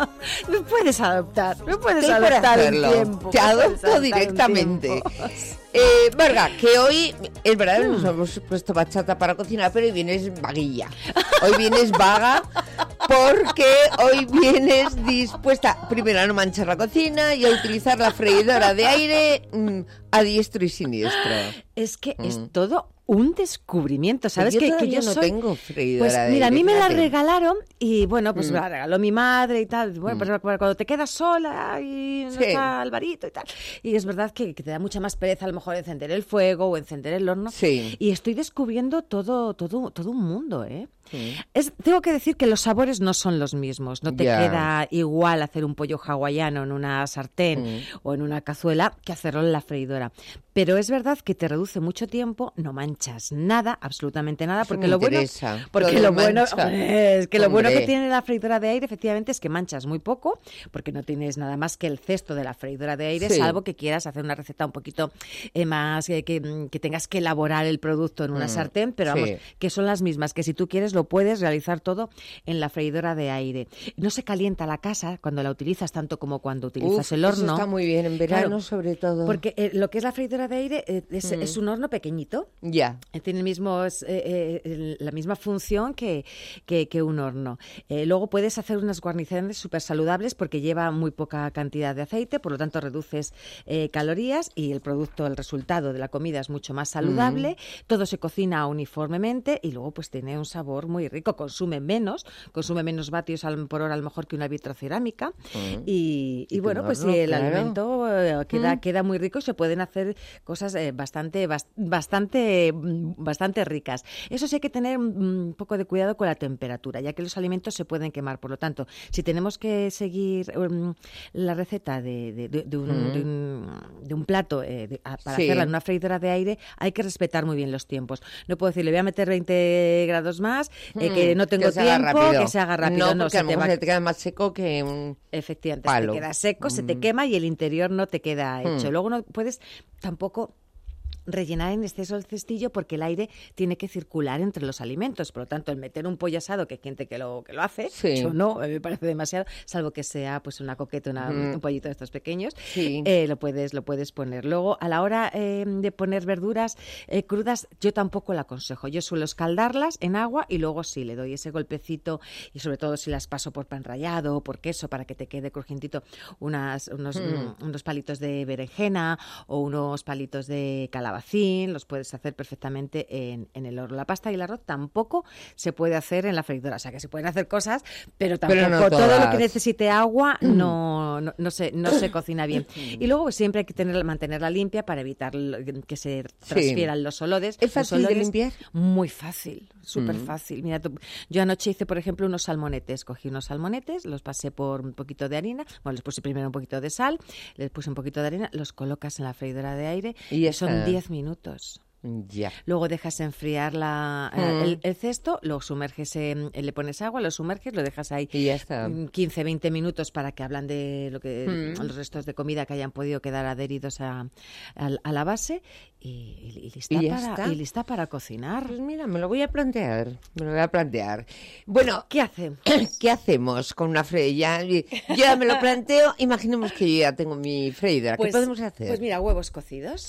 Me puedes adoptar, me puedes Estoy para adoptar hacerlo. un tiempo. Te me puedes adopto adoptar un directamente. tiempo. Eh, Marga, que hoy, es verdad, Hmm. nos hemos puesto bachata para cocinar, pero hoy vienes vaguilla. Hoy vienes vaga porque hoy vienes dispuesta, primero, a no manchar la cocina y a utilizar la freidora de aire mm, a diestro y siniestro. Es que es Mm. todo un descubrimiento, ¿sabes? Yo que, que todavía yo no soy... tengo freidora Pues de mira, a aire, mí me la fíjate. regalaron y bueno, pues Mm. me la regaló mi madre y tal. Bueno, Mm. pues para cuando te quedas sola y no Sí. está Alvarito y tal. Y es verdad que, que te da mucha más pereza a lo mejor encender el fuego o encender el horno. Sí. Y estoy descubriendo todo, todo, todo un mundo, ¿eh? Sí. Es, tengo que decir que los sabores no son los mismos. No te Ya. queda igual hacer un pollo hawaiano en una sartén Mm. o en una cazuela que hacerlo en la freidora. Pero es verdad que te reduce mucho tiempo, no manchas nada, absolutamente nada, Eso porque me lo bueno, interesa. porque Todo lo bueno, mancha. hombre, es que lo bueno Hombre. que tiene la freidora de aire efectivamente es que manchas muy poco, porque no tienes nada más que el cesto de la freidora de aire, Sí. salvo que quieras hacer una receta un poquito eh, más eh, que, que tengas que elaborar el producto en una Mm, sartén, pero sí. vamos, que son las mismas, que si tú quieres lo puedes realizar todo en la freidora de aire. No se calienta la casa cuando la utilizas tanto como cuando utilizas Uf, el eso horno. está muy bien en verano, Claro, sobre todo. Porque eh, lo que es la freidora de aire eh, es, Mm. es un horno pequeñito. Ya. Eh, Tiene el mismo, es, eh, eh, el- la misma función que, que, que un horno. Eh, luego puedes hacer unas guarniciones súper saludables porque lleva muy poca cantidad de aceite, por lo tanto reduces eh, calorías y el producto, el resultado de la comida es mucho más saludable. Todo se cocina uniformemente y luego pues tiene un sabor muy rico. Consume menos, consume menos vatios al- por hora a lo mejor que una vitrocerámica. Mm. Y, y Y bueno, tu pues horno, sí, el claro. alimento eh, queda, Mm. queda muy rico y se pueden hacer cosas eh, bastante, bas- bastante, mm, bastante ricas. Eso sí hay que tener un poco de cuidado con la temperatura, ya que los alimentos se pueden quemar. Por lo tanto, si tenemos que seguir um, la receta de, de- de- de un, Mm. de un- de un plato eh, de- a- para Sí. hacerla en una freidora de aire, hay que respetar muy bien los tiempos. No puedo decir, le voy a meter veinte grados más, eh, Mm, que no tengo se haga tiempo, rápido. que se haga rápido. No, No, porque se a lo te mejor va se te queda más seco que un Efectivamente, palo. se te queda seco, se te Mm. quema y el interior no te queda hecho. Mm. Luego no puedes tampoco rellenar en exceso el cestillo porque el aire tiene que circular entre los alimentos. Por lo tanto, el meter un pollo asado, que hay gente que lo, que lo hace, Sí. yo no, eh, me parece demasiado, salvo que sea pues una coqueta, una- Mm. un pollito de estos pequeños, Sí. eh, lo puedes lo puedes poner. Luego, a la hora eh, de poner verduras eh, crudas, yo tampoco la aconsejo. Yo suelo escaldarlas en agua y luego sí, le doy ese golpecito y sobre todo si las paso por pan rallado o por queso para que te quede crujientito, unas, unos, Mm. mm, unos palitos de berenjena o unos palitos de calabacín, los puedes hacer perfectamente en, en el horno. La pasta y el arroz tampoco se puede hacer en la freidora, o sea que se pueden hacer cosas, pero tampoco Pero no todo lo todas. que necesite agua no, no, no se, no se cocina bien. Y luego pues, siempre hay que tener, mantenerla limpia para evitar lo- que se transfieran los olores. ¿Es Los fácil de olores, limpiar? Muy fácil, súper Mm. fácil. Mira, tú- yo anoche hice, por ejemplo, unos salmonetes. Cogí unos salmonetes, los pasé por un poquito de harina, bueno, les puse primero un poquito de sal, les puse un poquito de harina, los colocas en la freidora de aire Y y, ya son está. diez minutos. Ya. Luego dejas enfriar la, Mm. eh, el, el cesto, lo sumerges, en, eh, le pones agua, lo sumerges, lo dejas ahí Y ya está. mm, quince, veinte minutos para que ablande lo que, Mm. los restos de comida que hayan podido quedar adheridos a, a, a la base y, y- y lista Y ya para, está. y lista para cocinar. Pues mira, me lo voy a plantear, me lo voy a plantear. Bueno, ¿Qué hacemos? ¿qué hacemos con una freidora? Yo ya me lo planteo, imaginemos que yo ya tengo mi freidora. ¿Qué podemos hacer? Pues mira, huevos cocidos.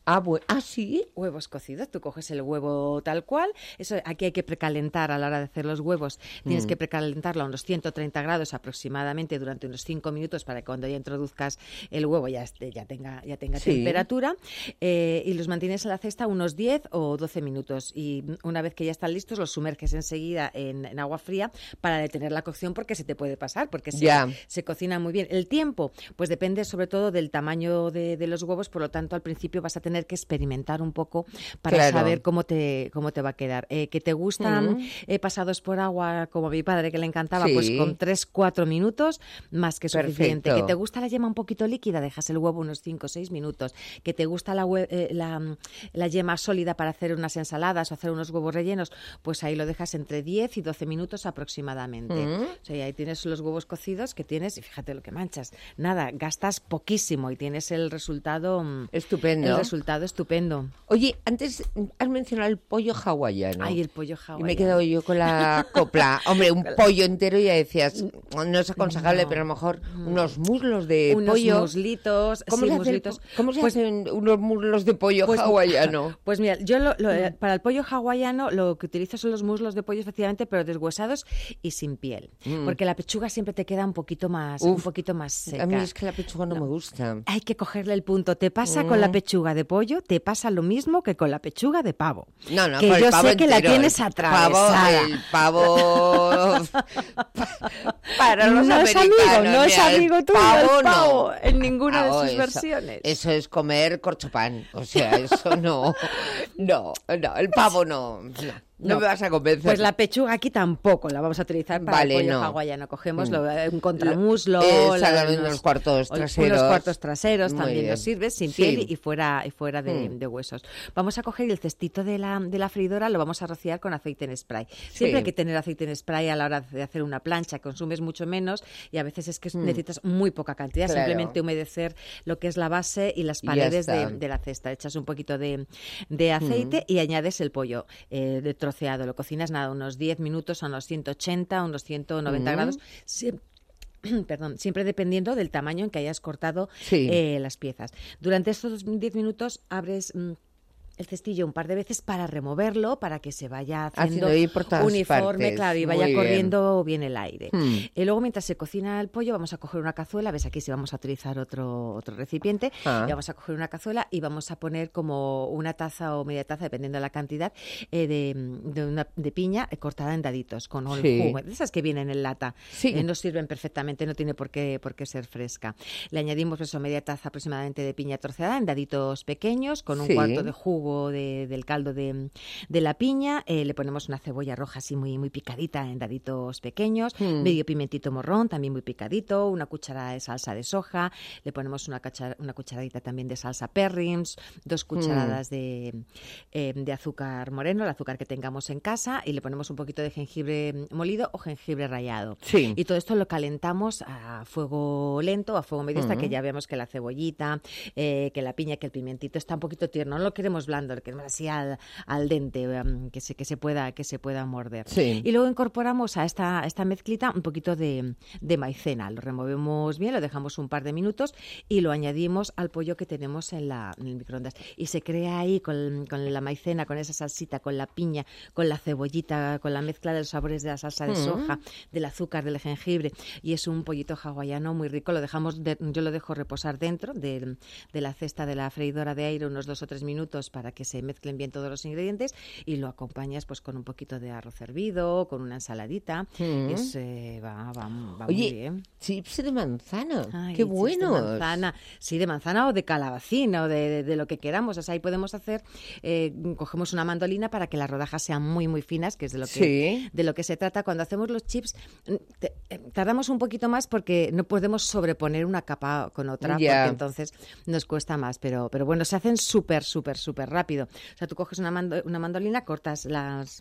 Ah, bu- ah, sí. Huevos cocidos. Tú coges el huevo tal cual. Eso aquí hay que precalentar a la hora de hacer los huevos. Tienes Mm. que precalentarlo a unos ciento treinta grados aproximadamente durante unos cinco minutos para que cuando ya introduzcas el huevo ya, esté- ya tenga, ya tenga Sí. temperatura. Eh, y los mantienes en la cesta unos diez o doce minutos. Y una vez que ya están listos, los sumerges enseguida en, en agua fría para detener la cocción porque se te puede pasar, porque se, Ya. se cocina muy bien. El tiempo, pues depende sobre todo del tamaño de, de los huevos, por lo tanto al principio vas a tener que experimentar un poco para Claro. saber cómo te, cómo te va a quedar. Eh, que te gustan Mm. eh, pasados por agua, como a mi padre que le encantaba, Sí. pues con tres cuatro minutos más que suficiente. Perfecto. Que te gusta la yema un poquito líquida, dejas el huevo unos cinco o seis minutos. Que te gusta la, hue- eh, la, la yema sólida para hacer unas ensaladas o hacer unos huevos rellenos, pues ahí lo dejas entre diez y doce minutos aproximadamente. Mm. O sea, y ahí tienes los huevos cocidos que tienes, y fíjate lo que manchas. Nada, gastas poquísimo y tienes el resultado mm, Estupendo. El resultado estupendo. Oye, antes has mencionado el pollo hawaiano. Ay, el pollo Y hawaiano. me he quedado yo con la copla. Hombre, un pollo entero ya decías, no es aconsejable, No. pero a lo mejor unos muslos de Unos pollo. muslitos, ¿Cómo, sí, se, hace el- muslitos. ¿cómo se Pues- hacen unos muslos de pollo Pues- hawaiano? Pues mira, yo lo- lo, eh, para el pollo hawaiano lo que utilizo son los muslos de pollo, efectivamente, pero deshuesados y sin piel. Mm. Porque la pechuga siempre te queda un poquito más, un Uf, poquito más seca. A mí es que la pechuga no, me gusta. Hay que cogerle el punto. Te pasa con la Mm. pechuga de pollo, te pasa lo mismo que con la pechuga de pavo. No, no, que con el yo pavo sé que la entero, tienes el atravesada. Pavo, el pavo para los no es americanos. amigo, no es mira, el amigo tuyo pavo el pavo, no. en ninguna Pavo, de sus eso- versiones. Eso es comer corchopán. O sea, eso no. No, no, el pavo no. No, no No. me vas a convencer. Pues la pechuga aquí tampoco la vamos a utilizar para Vale, el pollo no. hawaiano. Cogemos Mm. lo- eh, un contramuslo, Eh, la- exactamente, unos cuartos traseros. unos cuartos traseros Muy también bien. nos sirve, sin Sí. piel y fuera y fuera de, Mm. de huesos. Vamos a coger el cestito de la, de la freidora, lo vamos a rociar con aceite en spray. Siempre Sí. hay que tener aceite en spray a la hora de hacer una plancha, consumes mucho menos y a veces es que Mm. necesitas muy poca cantidad, Claro. simplemente humedecer lo que es la base y las Y ya paredes de, está. de la cesta. Echas un poquito de, de aceite Mm. y añades el pollo eh, de troceado. Lo cocinas nada, unos diez minutos a unos ciento ochenta, unos ciento noventa Mm. grados. Sie- Perdón, siempre dependiendo del tamaño en que hayas cortado Sí. eh, las piezas. Durante estos diez minutos abres mm, el cestillo un par de veces para removerlo, para que se vaya haciendo Haciendo ir por todas uniforme, partes. claro, y Muy vaya bien. corriendo bien el aire. Hmm. Y luego, mientras se cocina el pollo, vamos a coger una cazuela. Ves aquí si vamos a utilizar otro, otro recipiente. Ah. Y vamos a coger una cazuela y vamos a poner como una taza o media taza, dependiendo de la cantidad, eh, de, de, una, de piña eh, cortada en daditos, con el Sí. jugo. De esas que vienen en lata. Sí. Eh, nos sirven perfectamente, no tiene por qué, por qué ser fresca. Le añadimos eso, media taza aproximadamente de piña troceada en daditos pequeños, con un Sí. cuarto de jugo de, del caldo de, de la piña. Eh, le ponemos una cebolla roja así muy, muy picadita en daditos pequeños, Mm. medio pimentito morrón también muy picadito, una cucharada de salsa de soja, le ponemos una, cuchara- una cucharadita también de salsa Perrims, dos cucharadas de, eh, de azúcar moreno, el azúcar que tengamos en casa, y le ponemos un poquito de jengibre molido o jengibre rallado. Sí. Y todo esto lo calentamos a fuego lento, a fuego medio, hasta Ujú. que ya vemos que la cebollita, eh, que la piña, que el pimentito está un poquito tierno. No lo queremos blando, lo queremos así al, al dente, um, que se, que se pueda, que se pueda morder. Sí. Y luego incorporamos a esta, a esta mezclita un poquito de, de maicena. Lo removemos bien, lo dejamos un par de minutos y lo añadimos al pollo que tenemos en, la, en el microondas. Y se crea ahí con, con la maicena, con esa salsita, con la piña, con la cebollita, con la mezcla de los sabores de la salsa de Mm. soja, del azúcar, del jengibre. Y es un pollito hawaiano muy rico. Lo dejamos de- yo lo dejo reposar dentro de, de la cesta de la freidora de aire unos dos o tres minutos para que se mezclen bien todos los ingredientes y lo acompañas pues con un poquito de arroz hervido, con una ensaladita. Mm. Es, eh, va va, va Oye, muy bien. chips de manzana. Ay, Qué chips de bueno. manzana. Sí, de manzana o de calabacín o de, de- de lo que queramos. O sea, ahí podemos hacer, eh, cogemos una mandolina para que las rodajas sean muy, muy finas, que es de lo que, Sí. de lo que se trata. Cuando hacemos los chips, mm, te- eh, tardamos un poquito más porque no podemos sobreponer una capa con otra, Ya. porque entonces nos cuesta más. Pero, pero bueno, se hacen súper, súper, súper rápido. O sea, tú coges una, mando- una mandolina, cortas las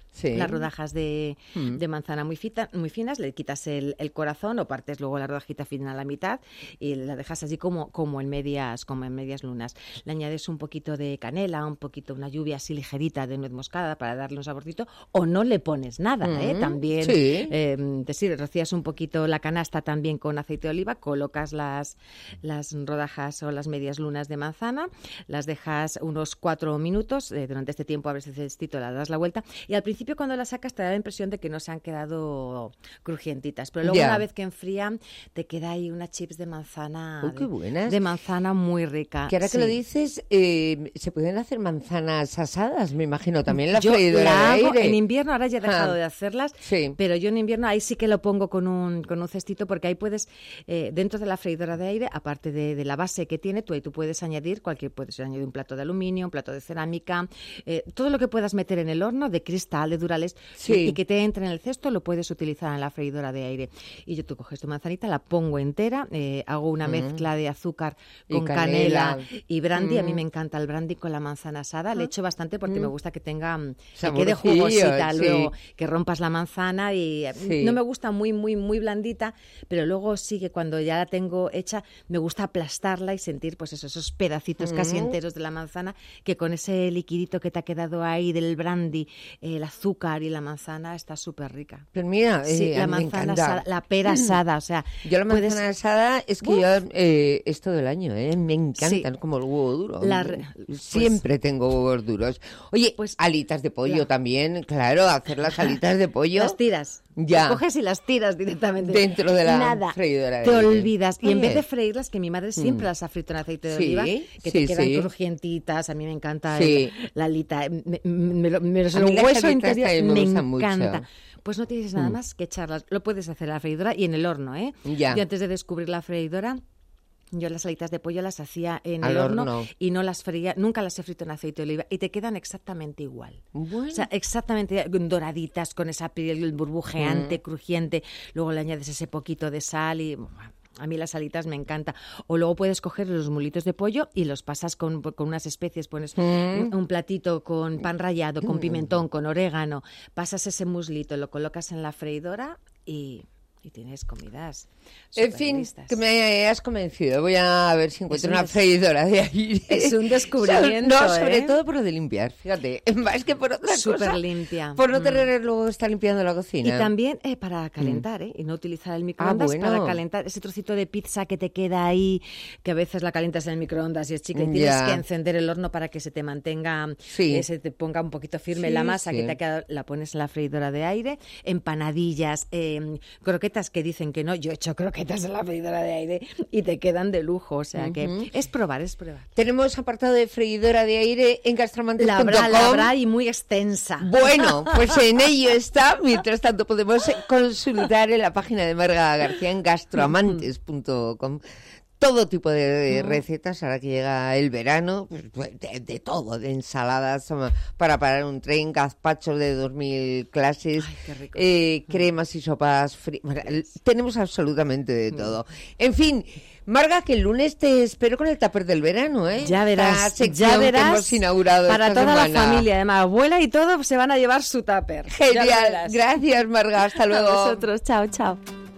Sí. Las rodajas de, Mm. de manzana muy, fita, muy finas, le quitas el, el corazón o partes luego la rodajita fina a la mitad y la dejas así como, como, en medias, como en medias lunas. Le añades un poquito de canela, un poquito, una lluvia así ligerita de nuez moscada para darle un saborcito, o no le pones nada, ¿eh? Mm, También sí. eh, te sirve, rocías un poquito la canasta también con aceite de oliva, colocas las, las rodajas o las medias lunas de manzana, las dejas unos cuatro minutos, eh, durante este tiempo abres el cestito, le das la vuelta y al principio cuando las sacas te da la impresión de que no se han quedado crujientitas, pero luego Ya. una vez que enfrían te queda ahí unas chips de manzana, Uy, qué buenas. de manzana muy rica. Que ahora que Sí. lo dices, eh, se pueden hacer manzanas asadas, me imagino, también en la Yo freidora la de hago aire. en invierno, ahora ya he dejado Ah. de hacerlas, Sí. pero yo en invierno ahí sí que lo pongo con un, con un cestito porque ahí puedes, eh, dentro de la freidora de aire, aparte de, de la base que tiene, tú ahí tú puedes añadir cualquier, puedes añadir un plato de aluminio, un plato de cerámica, eh, todo lo que puedas meter en el horno, de cristal, de Duralex, Sí. y, y que te entre en el cesto, lo puedes utilizar en la freidora de aire. Y yo tú coges tu manzanita, la pongo entera, eh, hago una Mm. mezcla de azúcar Y con canela. canela, y brandy. A mí Mm. me encanta el brandy con la manzana asada, le Ah. echo bastante porque Mm. me gusta que tenga, mm, que Saborcillo, quede jugosita, sí. luego que rompas la manzana y eh, Sí. no me gusta muy, muy, muy blandita, pero luego sí que cuando ya la tengo hecha me gusta aplastarla y sentir pues eso, esos pedacitos casi Mm. enteros de la manzana, que con ese liquidito que te ha quedado ahí del brandy, eh, el azúcar y la manzana está súper rica. Pero mira, Sí, eh, la a mí me manzana encanta. asada, la pera asada, o sea, Yo la puedes- manzana asada es que Uf. yo eh, es todo el año, ¿eh? Me encantan Sí. como el huevo duro. La re- pues- Siempre tengo huevos duros. Oye, pues alitas de pollo la- también, claro, hacer las alitas de pollo. Las tiras. Ya. Las coges y las tiras directamente. Dentro de la Nada. freidora de Te aire. olvidas. Y en Oye. vez de freírlas, que mi madre siempre Mm. las ha frito en aceite de Sí, oliva, que sí, te quedan sí. crujientitas. A mí me encanta Sí. el- la alita. Me, me, lo- me los- A mí el las hueso alitas interior también me me gustan mucho. encanta. Pues no tienes nada Mm. más que echarlas. Lo puedes hacer en la freidora y en el horno, ¿eh? Ya. Yo antes de descubrir la freidora, yo las alitas de pollo las hacía en Al el horno, horno. y no las freía, nunca las he frito en aceite de oliva y te quedan exactamente igual. Bueno. O sea, exactamente doraditas con esa piel burbujeante, Mm. crujiente. Luego le añades ese poquito de sal y... A mí las alitas me encanta. O luego puedes coger los mulitos de pollo y los pasas con, con unas especies. Pones Mm. un, un platito con pan rallado, con Mm. pimentón, con orégano. Pasas ese muslito, lo colocas en la freidora y, y tienes comidas En fin, superlistas. que me has convencido. Voy a ver si encuentro un una des- freidora de aire. Es un descubrimiento, No, sobre ¿eh? todo por lo de limpiar, fíjate. Más que por otra Súper cosa. limpia. Por no Mm. tener luego estar limpiando la Y cocina. también eh, para calentar, ¿eh? Y no utilizar el microondas bueno. para calentar ese trocito de pizza que te queda ahí, que a veces la calientas en el microondas y es chica y tienes Ya. que encender el horno para que se te mantenga, Sí. eh, se te ponga un poquito firme Sí, la masa sí. que te ha quedado, la pones en la freidora de aire, empanadillas, eh, croquetas que dicen que no, yo he hecho croquetas en la freidora de aire y te quedan de lujo, o sea Ujú. que es probar, es probar. Tenemos apartado de freidora de aire en gastroamantes La punto com. habrá, la habrá y muy extensa. Bueno, pues en ello está. Mientras tanto podemos consultar en la página de Marga García en gastroamantes punto com todo tipo de, de recetas. Ahora que llega el verano, pues, de, de todo, de ensaladas um, para parar un tren, gazpachos de dos mil clases, Ay, qué rico. eh, cremas y sopas frías. Bueno, el- tenemos absolutamente de todo. En fin, Marga, que el lunes te espero con el tupper del verano, ¿eh? Ya verás, Esta sección ya verás. que hemos inaugurado para esta toda la semana. familia, además, abuela y todo se van a llevar su tupper. Ya Genial. verás. Gracias, Marga. Hasta luego. A vosotros, chao, chao.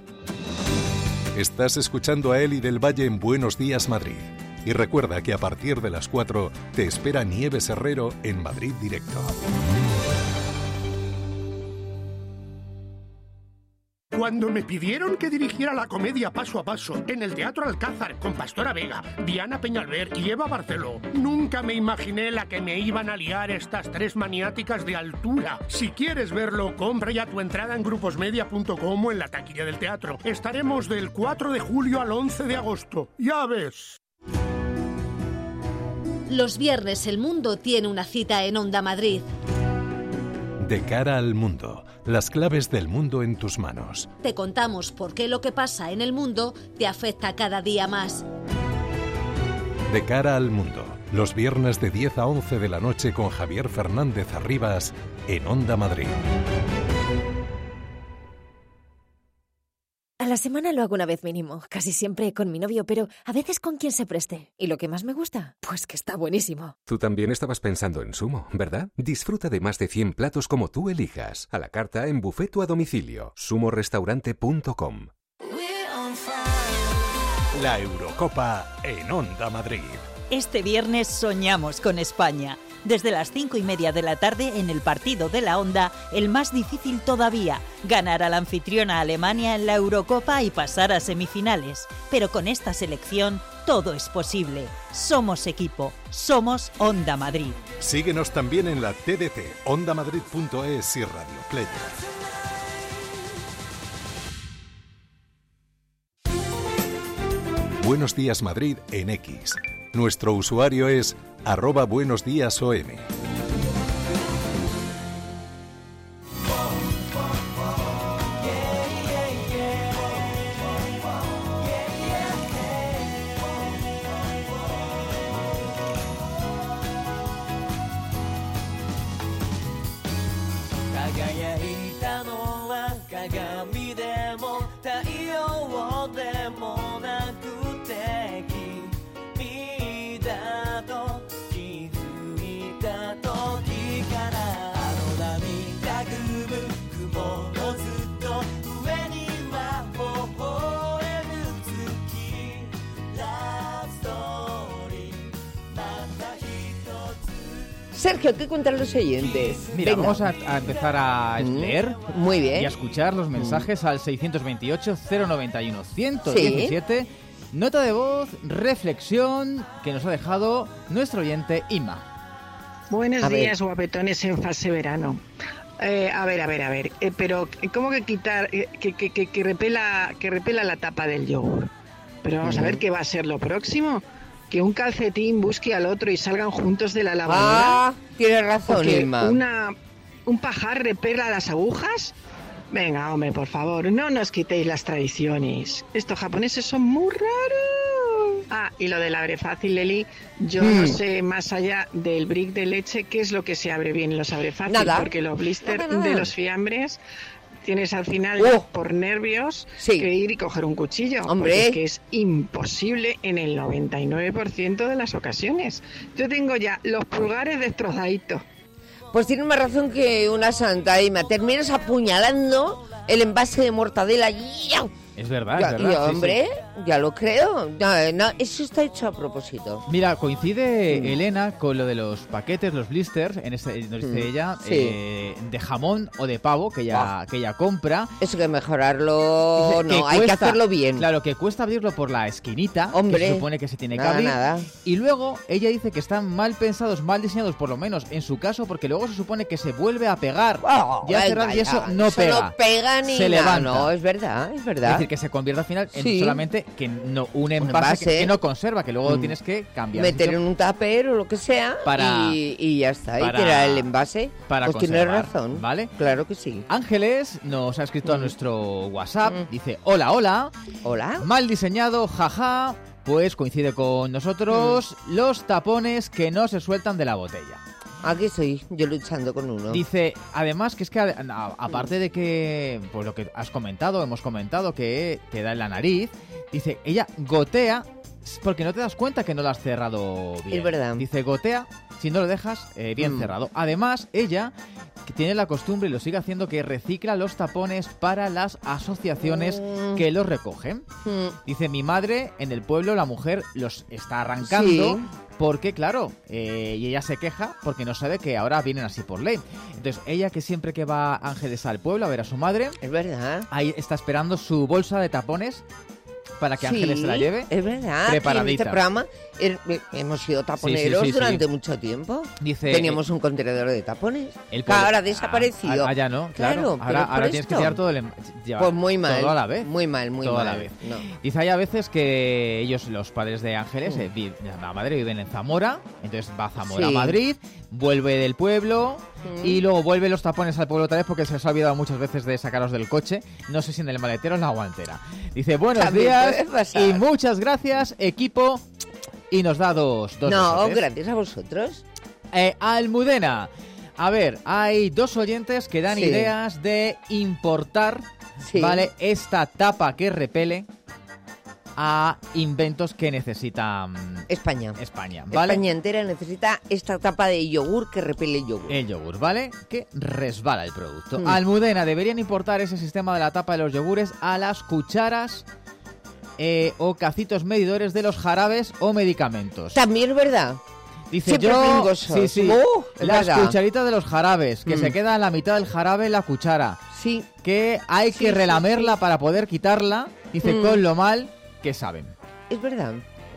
Estás escuchando a Eli del Valle en Buenos Días, Madrid. Y recuerda que a partir de las cuatro te espera Nieves Herrero en Madrid Directo. Cuando me pidieron que dirigiera la comedia Paso a Paso en el Teatro Alcázar con Pastora Vega, Diana Peñalver y Eva Barceló, nunca me imaginé la que me iban a liar estas tres maniáticas de altura. Si quieres verlo, compra ya tu entrada en gruposmedia punto com o en la taquilla del teatro. Estaremos del cuatro de julio al once de agosto. Ya ves. Los viernes el mundo tiene una cita en Onda Madrid. De cara al mundo, las claves del mundo en tus manos. Te contamos por qué lo que pasa en el mundo te afecta cada día más. De cara al mundo, los viernes de diez a once de la noche con Javier Fernández Arribas en Onda Madrid. A las semana lo hago una vez mínimo, casi siempre con mi novio, pero a veces con quien se preste. ¿Y lo que más me gusta? Pues que está buenísimo. Tú también estabas pensando en Sumo, ¿verdad? Disfruta de más de cien platos como tú elijas, a la carta, en buffet o a domicilio. sumo restaurante punto com. La Eurocopa en Onda Madrid. Este viernes soñamos con España. Desde las cinco y media de la tarde en el partido de la Onda, el más difícil todavía, ganar a la anfitriona Alemania en la Eurocopa y pasar a semifinales. Pero con esta selección todo es posible. Somos equipo, somos Onda Madrid. Síguenos también en la T D T, onda madrid punto es y Radio Player. Buenos Días Madrid en X. Nuestro usuario es arroba buenos días O M. Sergio, ¿qué cuentan los oyentes? Mira, Venga. vamos a, a empezar a leer Muy bien. y a escuchar los mensajes al seiscientos veintiocho, cero noventa y uno, ciento diecisiete. Sí. Nota de voz, reflexión que nos ha dejado nuestro oyente Inma. Buenos días, guapetones en fase verano. Eh, a ver, a ver, a ver. Eh, pero, ¿cómo que quitar, eh, que, que, que, que, repela, que repela la tapa del yogur? Pero vamos uh-huh. a ver qué va a ser lo próximo. Que un calcetín busque al otro y salgan juntos de la lavadora. Ah, tienes razón, que Inma. Una, un pajar repela las agujas. Venga, hombre, por favor, no nos quitéis las tradiciones. Estos japoneses son muy raros. Ah, y lo del abre fácil, Leli, yo mm. no sé, más allá del brick de leche, qué es lo que se abre bien en los abre fácil. Nada. Porque los blisters nada, nada. de los fiambres tienes al final, oh. por nervios, sí. que ir y coger un cuchillo. Hombre. Es que es imposible en el noventa y nueve por ciento de las ocasiones. Yo tengo ya los pulgares destrozaditos. Pues tienes más razón que una santa, Inma. Terminas apuñalando el envase de mortadela. ¡Yau! Es verdad, ya, es verdad. Y, sí, hombre, sí. ya lo creo. No, no, eso está hecho a propósito. Mira, coincide mm. Elena con lo de los paquetes, los blisters, en este, nos dice mm. ella, sí. eh, de jamón o de pavo que ella, ah. que ella compra. Eso que mejorarlo, dice, no, que hay cuesta, que hacerlo bien. Claro, que cuesta abrirlo por la esquinita, hombre, que se supone que se tiene que nada, abrir. Nada. Y luego ella dice que están mal pensados, mal diseñados, por lo menos en su caso, porque luego se supone que se vuelve a pegar. Oh, ya venga, cerrar y eso ya. no eso pega. no pega ni se nada. levanta. No, es verdad, es verdad. Es decir, que se convierte al final en sí. solamente que no un envase, un envase que, que no conserva, que luego mm. tienes que cambiar. Meter en un tupper o lo que sea para, y, y ya está. para, y tirar el envase. Para pues conservar, tienes razón. ¿vale? Claro que sí. Ángeles nos ha escrito mm. a nuestro WhatsApp. Mm. Dice, hola, hola. Hola. Mal diseñado, jaja. Pues coincide con nosotros mm. los tapones que no se sueltan de la botella. Aquí estoy, yo luchando con uno. Dice, además, que es que a, a, aparte de que, pues lo que has comentado, hemos comentado que te da en la nariz, dice, ella gotea porque no te das cuenta que no lo has cerrado bien. Es verdad. Dice, gotea si no lo dejas eh, bien mm. cerrado. Además, ella que tiene la costumbre y lo sigue haciendo, que recicla los tapones para las asociaciones mm. que los recogen. Mm. Dice, mi madre, en el pueblo, la mujer los está arrancando. Sí. Porque, claro, eh, y ella se queja porque no sabe que ahora vienen así por ley. Entonces, ella que siempre que va Ángeles al pueblo a ver a su madre... Es verdad. Ahí está esperando su bolsa de tapones para que sí, Ángeles se la lleve. Es verdad. Preparadita. En este programa er, hemos sido taponeros sí, sí, sí, durante sí. mucho tiempo. Dice, Teníamos un contenedor de tapones. El que ahora ha desaparecido. Ah, ah, ya no, claro. claro ahora ahora tienes que tirar todo el... Llevar pues muy mal. Todo a la vez. Muy mal, muy todo mal. a la vez. No. Dice, hay a veces que ellos, los padres de Ángeles, mm. eh, la madre viven en Zamora, entonces va a Zamora sí. a Madrid, vuelve del pueblo... Mm. Y luego vuelve los tapones al pueblo otra vez porque se les ha olvidado muchas veces de sacarlos del coche. No sé si en el maletero o en la guantera. Dice, buenos También días y muchas gracias, equipo. Y nos da dos, dos No, besotes. gracias a vosotros. Eh, Almudena. A ver, hay dos oyentes que dan sí. ideas de importar Sí. ¿vale? Esta tapa que repele a inventos que necesita mm, España. España, ¿vale? España entera necesita esta tapa de yogur que repele el yogur. El yogur, ¿vale? Que resbala el producto. Mm. Almudena, deberían importar ese sistema de la tapa de los yogures a las cucharas eh, o cacitos medidores de los jarabes o medicamentos. También es verdad. Dice Siempre yo, pringosos. sí, sí, Uh, es las verdad. cucharitas de los jarabes, que Mm. se queda en la mitad del jarabe en la cuchara. Sí. Que hay Sí, que sí, relamerla sí. para poder quitarla. Dice, Mm. con lo mal que saben. Es verdad.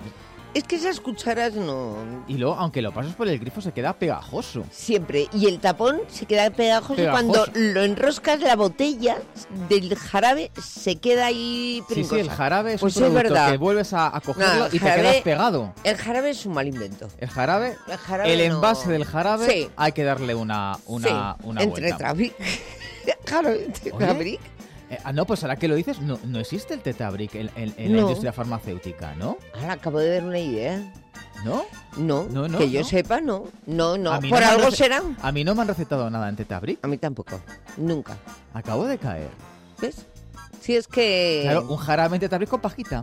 Es que esas cucharas no... Y luego, aunque lo pases por el grifo, se queda pegajoso. Siempre. Y el tapón se queda pegajoso, Pegajoso. cuando lo enroscas, la botella del jarabe se queda ahí Sí, pringosa. sí, el jarabe es Pues un es producto verdad. que vuelves a, a cogerlo No, el y te jarabe- quedas pegado. El jarabe es un mal invento. El jarabe, El jarabe el no- envase del jarabe, Sí. hay que darle una, una, Sí, una entre vuelta. Trabric. Claro, entre Oye, Trabric. eh, ah, no, pues ahora que lo dices, no, no existe el Tetrabric en, en- en la No. industria farmacéutica, ¿no? Ahora acabo de dar una idea. ¿No? No, No, no, que yo no. sepa, no. No, no. A mí Por no me han algo rece- será. A mí no me han recetado nada en Tetrabric. A mí tampoco. Nunca. Acabo de caer. ¿Ves? Si es que... Claro, un jarabe en Tetrabric con pajita.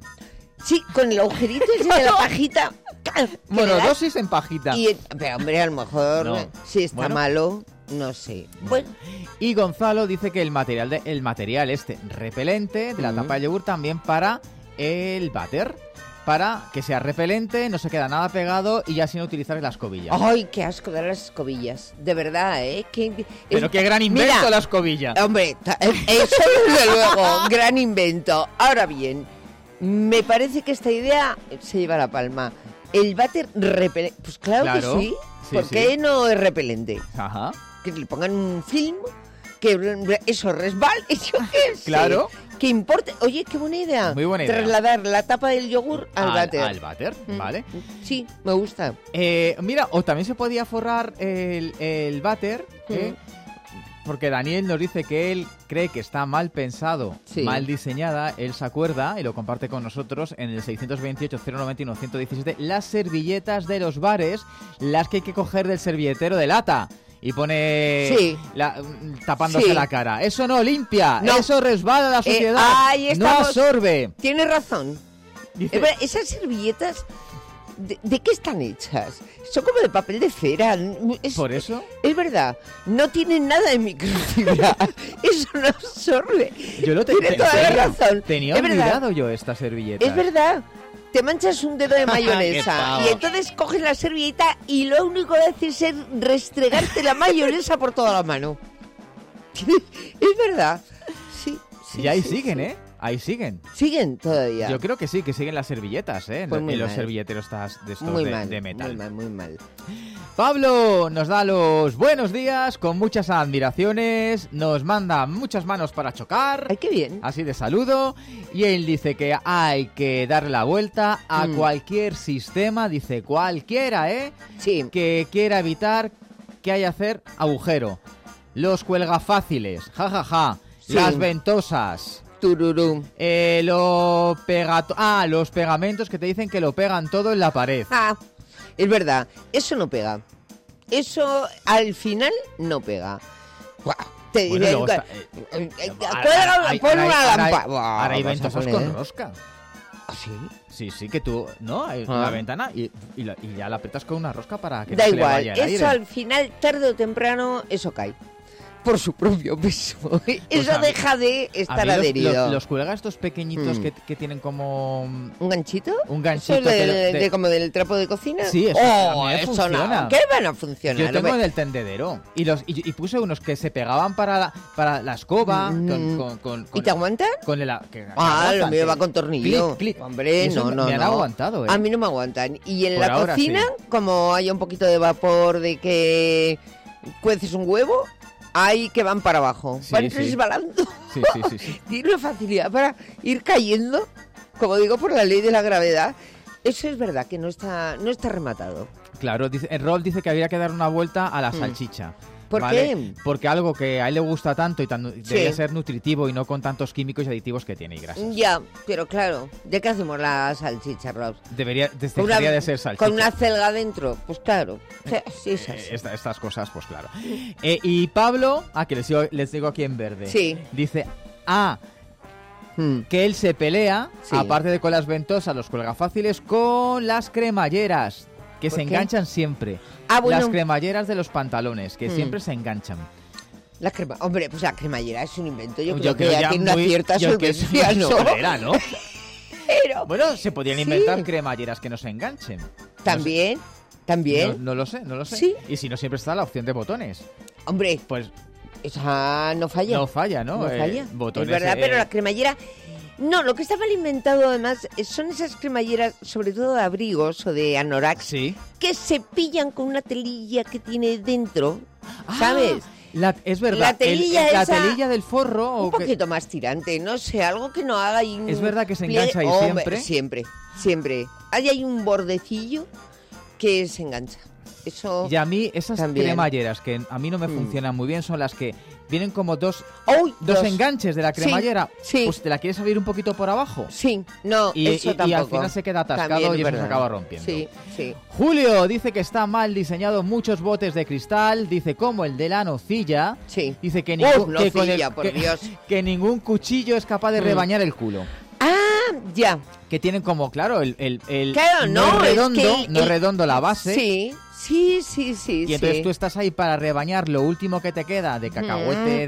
Sí, con el agujerito ese de la pajita. ¡Claro! que Bueno, le das. dosis en pajita. Y, pero hombre, a lo mejor, No. si está Bueno. malo, no sé. Bueno, Y Gonzalo dice que el material, de, el material este repelente de la Mm. tapa de yogur también para el váter. Para que sea repelente, no se queda nada pegado y ya sin utilizar la escobilla. ay, qué asco de las escobillas. De verdad, ¿eh? Qué- Pero es- qué gran invento Mira, la escobilla. Hombre, ta- eh, eso desde luego, gran invento. Ahora bien, me parece que esta idea se lleva la palma. El váter repelente. Pues claro, Claro, que sí. sí, ¿Por qué sí. no es repelente? Ajá. Que le pongan un film, que eso resbale, yo qué sé. Claro. Que importe. Oye, qué buena idea. Muy buena idea. Trasladar la tapa del yogur al, váter. Al váter, Mm. vale. Sí, me gusta. Eh, mira, o también se podía forrar el, el váter, ¿eh? Porque Daniel nos dice que él cree que está mal pensado, Sí. mal diseñada. Él se acuerda y lo comparte con nosotros en el seiscientos veintiocho, cero noventa y uno, ciento diecisiete. Las servilletas de los bares, las que hay que coger del servilletero de lata. Y pone Sí. la- tapándose Sí. la cara. Eso no limpia, No. eso resbala la Eh, suciedad, ahí no estamos. absorbe. Tienes razón. Dice- Es verdad, esas servilletas, ¿de, de qué están hechas? Son como de papel de cera. Es, Por eso. Es verdad, no tienen nada de microfibra. Eso no absorbe. Yo lo te- Tiene te- toda la tenía- razón. Tenía Es verdad. olvidado yo esta servilleta. Es verdad. Te manchas un dedo de Qué mayonesa pavo. y entonces coges la servilleta y lo único que haces es restregarte la mayonesa por toda la mano. Es verdad. Sí, sí. Y ahí sí, siguen, sí. ¿eh? Ahí siguen. Siguen todavía. Yo creo que sí, que siguen las servilletas, ¿eh? En, Pues lo- muy en los mal. servilleteros estas- de estos Muy de, mal, de metal. muy mal, muy mal. Pablo nos da los buenos días con muchas admiraciones, nos manda muchas manos para chocar. Ay, qué bien. Así de saludo. Y él dice que hay que darle la vuelta a Mm. cualquier sistema, dice cualquiera, ¿eh? Sí. Que quiera evitar que haya hacer agujero. Los cuelgafáciles, jajaja. Sí. Las ventosas. Tururú. Eh, lo pegato ah, los pegamentos que te dicen que lo pegan todo en la pared. Ah, es verdad, eso no pega. Eso al final no pega. Buah, te Bueno, diré, luego está- eh, eh, Ahora- cuelga, hay- pon ahora hay- una ahora hay- lámpara. Buah, Ahora hay vas a ventosas poner. con rosca. ¿Ah, sí? Sí, sí, que tú, ¿no? Hay Ah. la ventana y, y, la- y ya la apretas con una rosca para que Da no se le igual, vaya el eso aire. al final, tarde o temprano, eso cae. Por su propio peso. Eso a mí- deja de A estar mí los- adherido. Los, los cuelgas estos pequeñitos Mm. que, que tienen como... ¿Un ganchito? Un ¿Eso ganchito. es de, que lo- de- de- de como del trapo de cocina? Sí, eso oh, a mí me eso funciona. no. ¿Qué van a funcionar? Yo tengo Hombre, en el tendedero. Y, los, y, y puse unos que se pegaban para la, para la escoba. Mm. Con, con, con, ¿Y con- te aguantan? Con el, que- que Ah, lo aguantan, mío que- va con tornillo. clic, clic. Hombre, Eso no, me- no, me han no. aguantado, ¿eh? A mí no me aguantan. Y en Por la ahora, cocina, sí. como hay un poquito de vapor de que cueces un huevo, hay que van para abajo. Sí, van sí. resbalando. Sí, sí, sí, sí. Tiene una facilidad para ir cayendo, como digo, por la ley de la gravedad. Eso es verdad, que no está, no está rematado. Claro, dice, el Rol dice que habría que dar una vuelta a la Mm. salchicha. ¿Por ¿vale? qué? Porque algo que a él le gusta tanto y tan, debería Sí. ser nutritivo y no con tantos químicos y aditivos que tiene y grasas. Ya, pero claro, ¿de qué hacemos la salchicha, Rob? Debería, des- Con una- dejaría de ser salchicha. Con una celga dentro, pues claro. O sea, sí, es Eh, así. esta- estas cosas, pues claro. Eh, y Pablo, ah, que les digo, les digo aquí en verde. Sí. Dice, Ah, Hmm. que él se pelea, Sí. aparte de con las ventosas, los cuelgafáciles, con las cremalleras, que ¿Por se qué? enganchan siempre. Ah, bueno. Las cremalleras de los pantalones, que Hmm. siempre se enganchan. La crema, hombre, pues la cremallera es un invento. Yo, Yo creo, creo que ya, ya tiene muy- una cierta yo que es solvencia, muy ¿no? solera, ¿no? Pero Bueno, se podrían Sí. inventar cremalleras que no se enganchen. también, también. No, no lo sé, no lo sé. Sí. Y si no, siempre está la opción de botones. Hombre, Pues esa no falla. no falla, ¿no? No Eh, falla. botones, es verdad, eh, pero la cremallera... No, lo que está mal inventado además eh, son esas cremalleras, sobre todo de abrigos o de anoraks, Sí. que se pillan con una telilla que tiene dentro, ¿sabes? La- es verdad, La el- telilla el- la esa- telilla del forro... Un o que- poquito más tirante, no sé, algo que no haga ahí un Es verdad que se pliegue. engancha ahí Hombre, siempre. Siempre, siempre. Hay ahí un bordecillo que se engancha. Eso Y a mí esas también. cremalleras que a mí no me Mm. funcionan muy bien son las que vienen como dos, ¡Uy! dos Dos. enganches de la Sí, cremallera. sí. Pues te la quieres abrir un poquito por abajo. Sí, no, Y, eso y- y tampoco. al final se queda atascado También es y eso se verdad. acaba rompiendo. Sí, sí. Julio dice que está mal diseñado muchos botes de cristal, dice como el de la nocilla. Sí. Dice que, Uf, ningún, que, con el- nocilla, por que- Dios. que ningún cuchillo es capaz de Mm. rebañar el culo. Ah, ya. Que tienen como, claro, el, el, el- Claro, no, es es redondo, que el- no es el- redondo la base. Sí, sí, sí, sí. Y entonces sí. tú estás ahí para rebañar lo último que te queda de cacahuete Mm.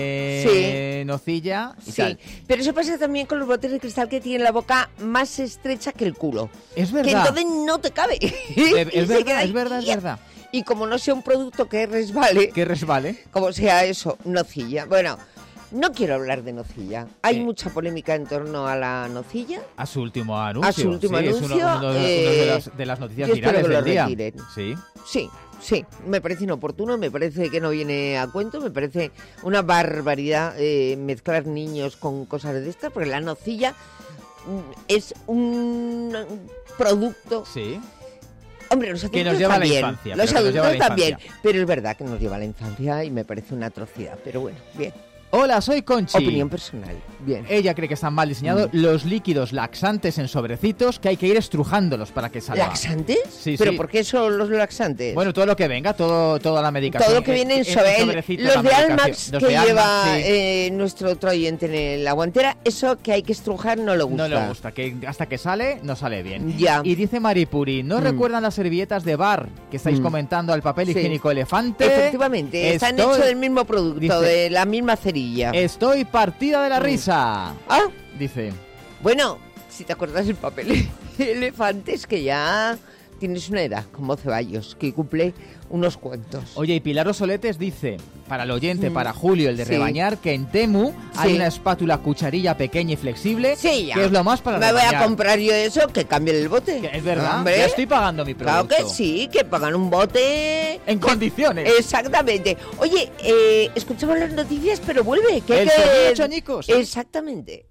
de nocilla y Sí, tal. pero eso pasa también con los botes de cristal que tienen la boca más estrecha que el culo. Es Que verdad. entonces no te cabe. Es, Y es se verdad, queda es ahí. verdad, es verdad. Y como no sea un producto que resbale, Que resbale. como sea eso, nocilla. Bueno, no quiero hablar de nocilla. Hay Eh. mucha polémica en torno a la nocilla. A su último anuncio. A su último sí, anuncio, Es uno, uno de, uno eh, de las, de las noticias yo espero virales que lo del día. retiren. Sí. Sí, sí, me parece inoportuno, me parece que no viene a cuento, me parece una barbaridad eh, mezclar niños con cosas de estas, porque la nocilla mm, es un producto... Sí. Hombre, los adultos Que nos lleva a la también, infancia, los pero que nos lleva a adultos la también, infancia. pero es verdad que nos lleva a la infancia y me parece una atrocidad, pero bueno, bien. Hola, soy Conchi. Opinión personal, bien. Ella cree que están mal diseñados los líquidos laxantes en sobrecitos que hay que ir estrujándolos para que salga. ¿Laxantes? Sí, ¿Pero sí. por qué son los laxantes? Bueno, todo lo que venga, todo, toda la medicación. Todo lo que viene en, sobre él. sobrecito, Los la de medicación. Almax Los que de Almax, lleva sí. eh, nuestro otro oyente en la guantera, eso que hay que estrujar no le gusta. No le gusta, que hasta que sale, no sale bien. Ya. Y dice Maripuri, ¿no Mm. recuerdan las servilletas de bar que estáis Mm. comentando al papel Sí. higiénico elefante? Efectivamente, están Estoy- hechos del mismo producto, Dice- de la misma cerilla. Estoy partida de la Mm. risa. Ah, Dice. bueno, si te acuerdas del papel elefante, es que ya tienes una edad, como Ceballos, que cumple unos cuantos. Oye, y Pilar Osoletes dice, para el oyente, Mm. para Julio, el de Sí. rebañar, que en Temu hay Sí. una espátula cucharilla pequeña y flexible, Sí, ya. que es lo más para Me voy rebañar. a comprar yo eso, que cambie el bote. Que es verdad, Hombre, ya estoy pagando mi producto. claro que sí, que pagan un bote... En condiciones. Exactamente. Oye, eh, escuchamos las noticias, pero vuelve. Que hay El que... sonido, choñicos. Exactamente.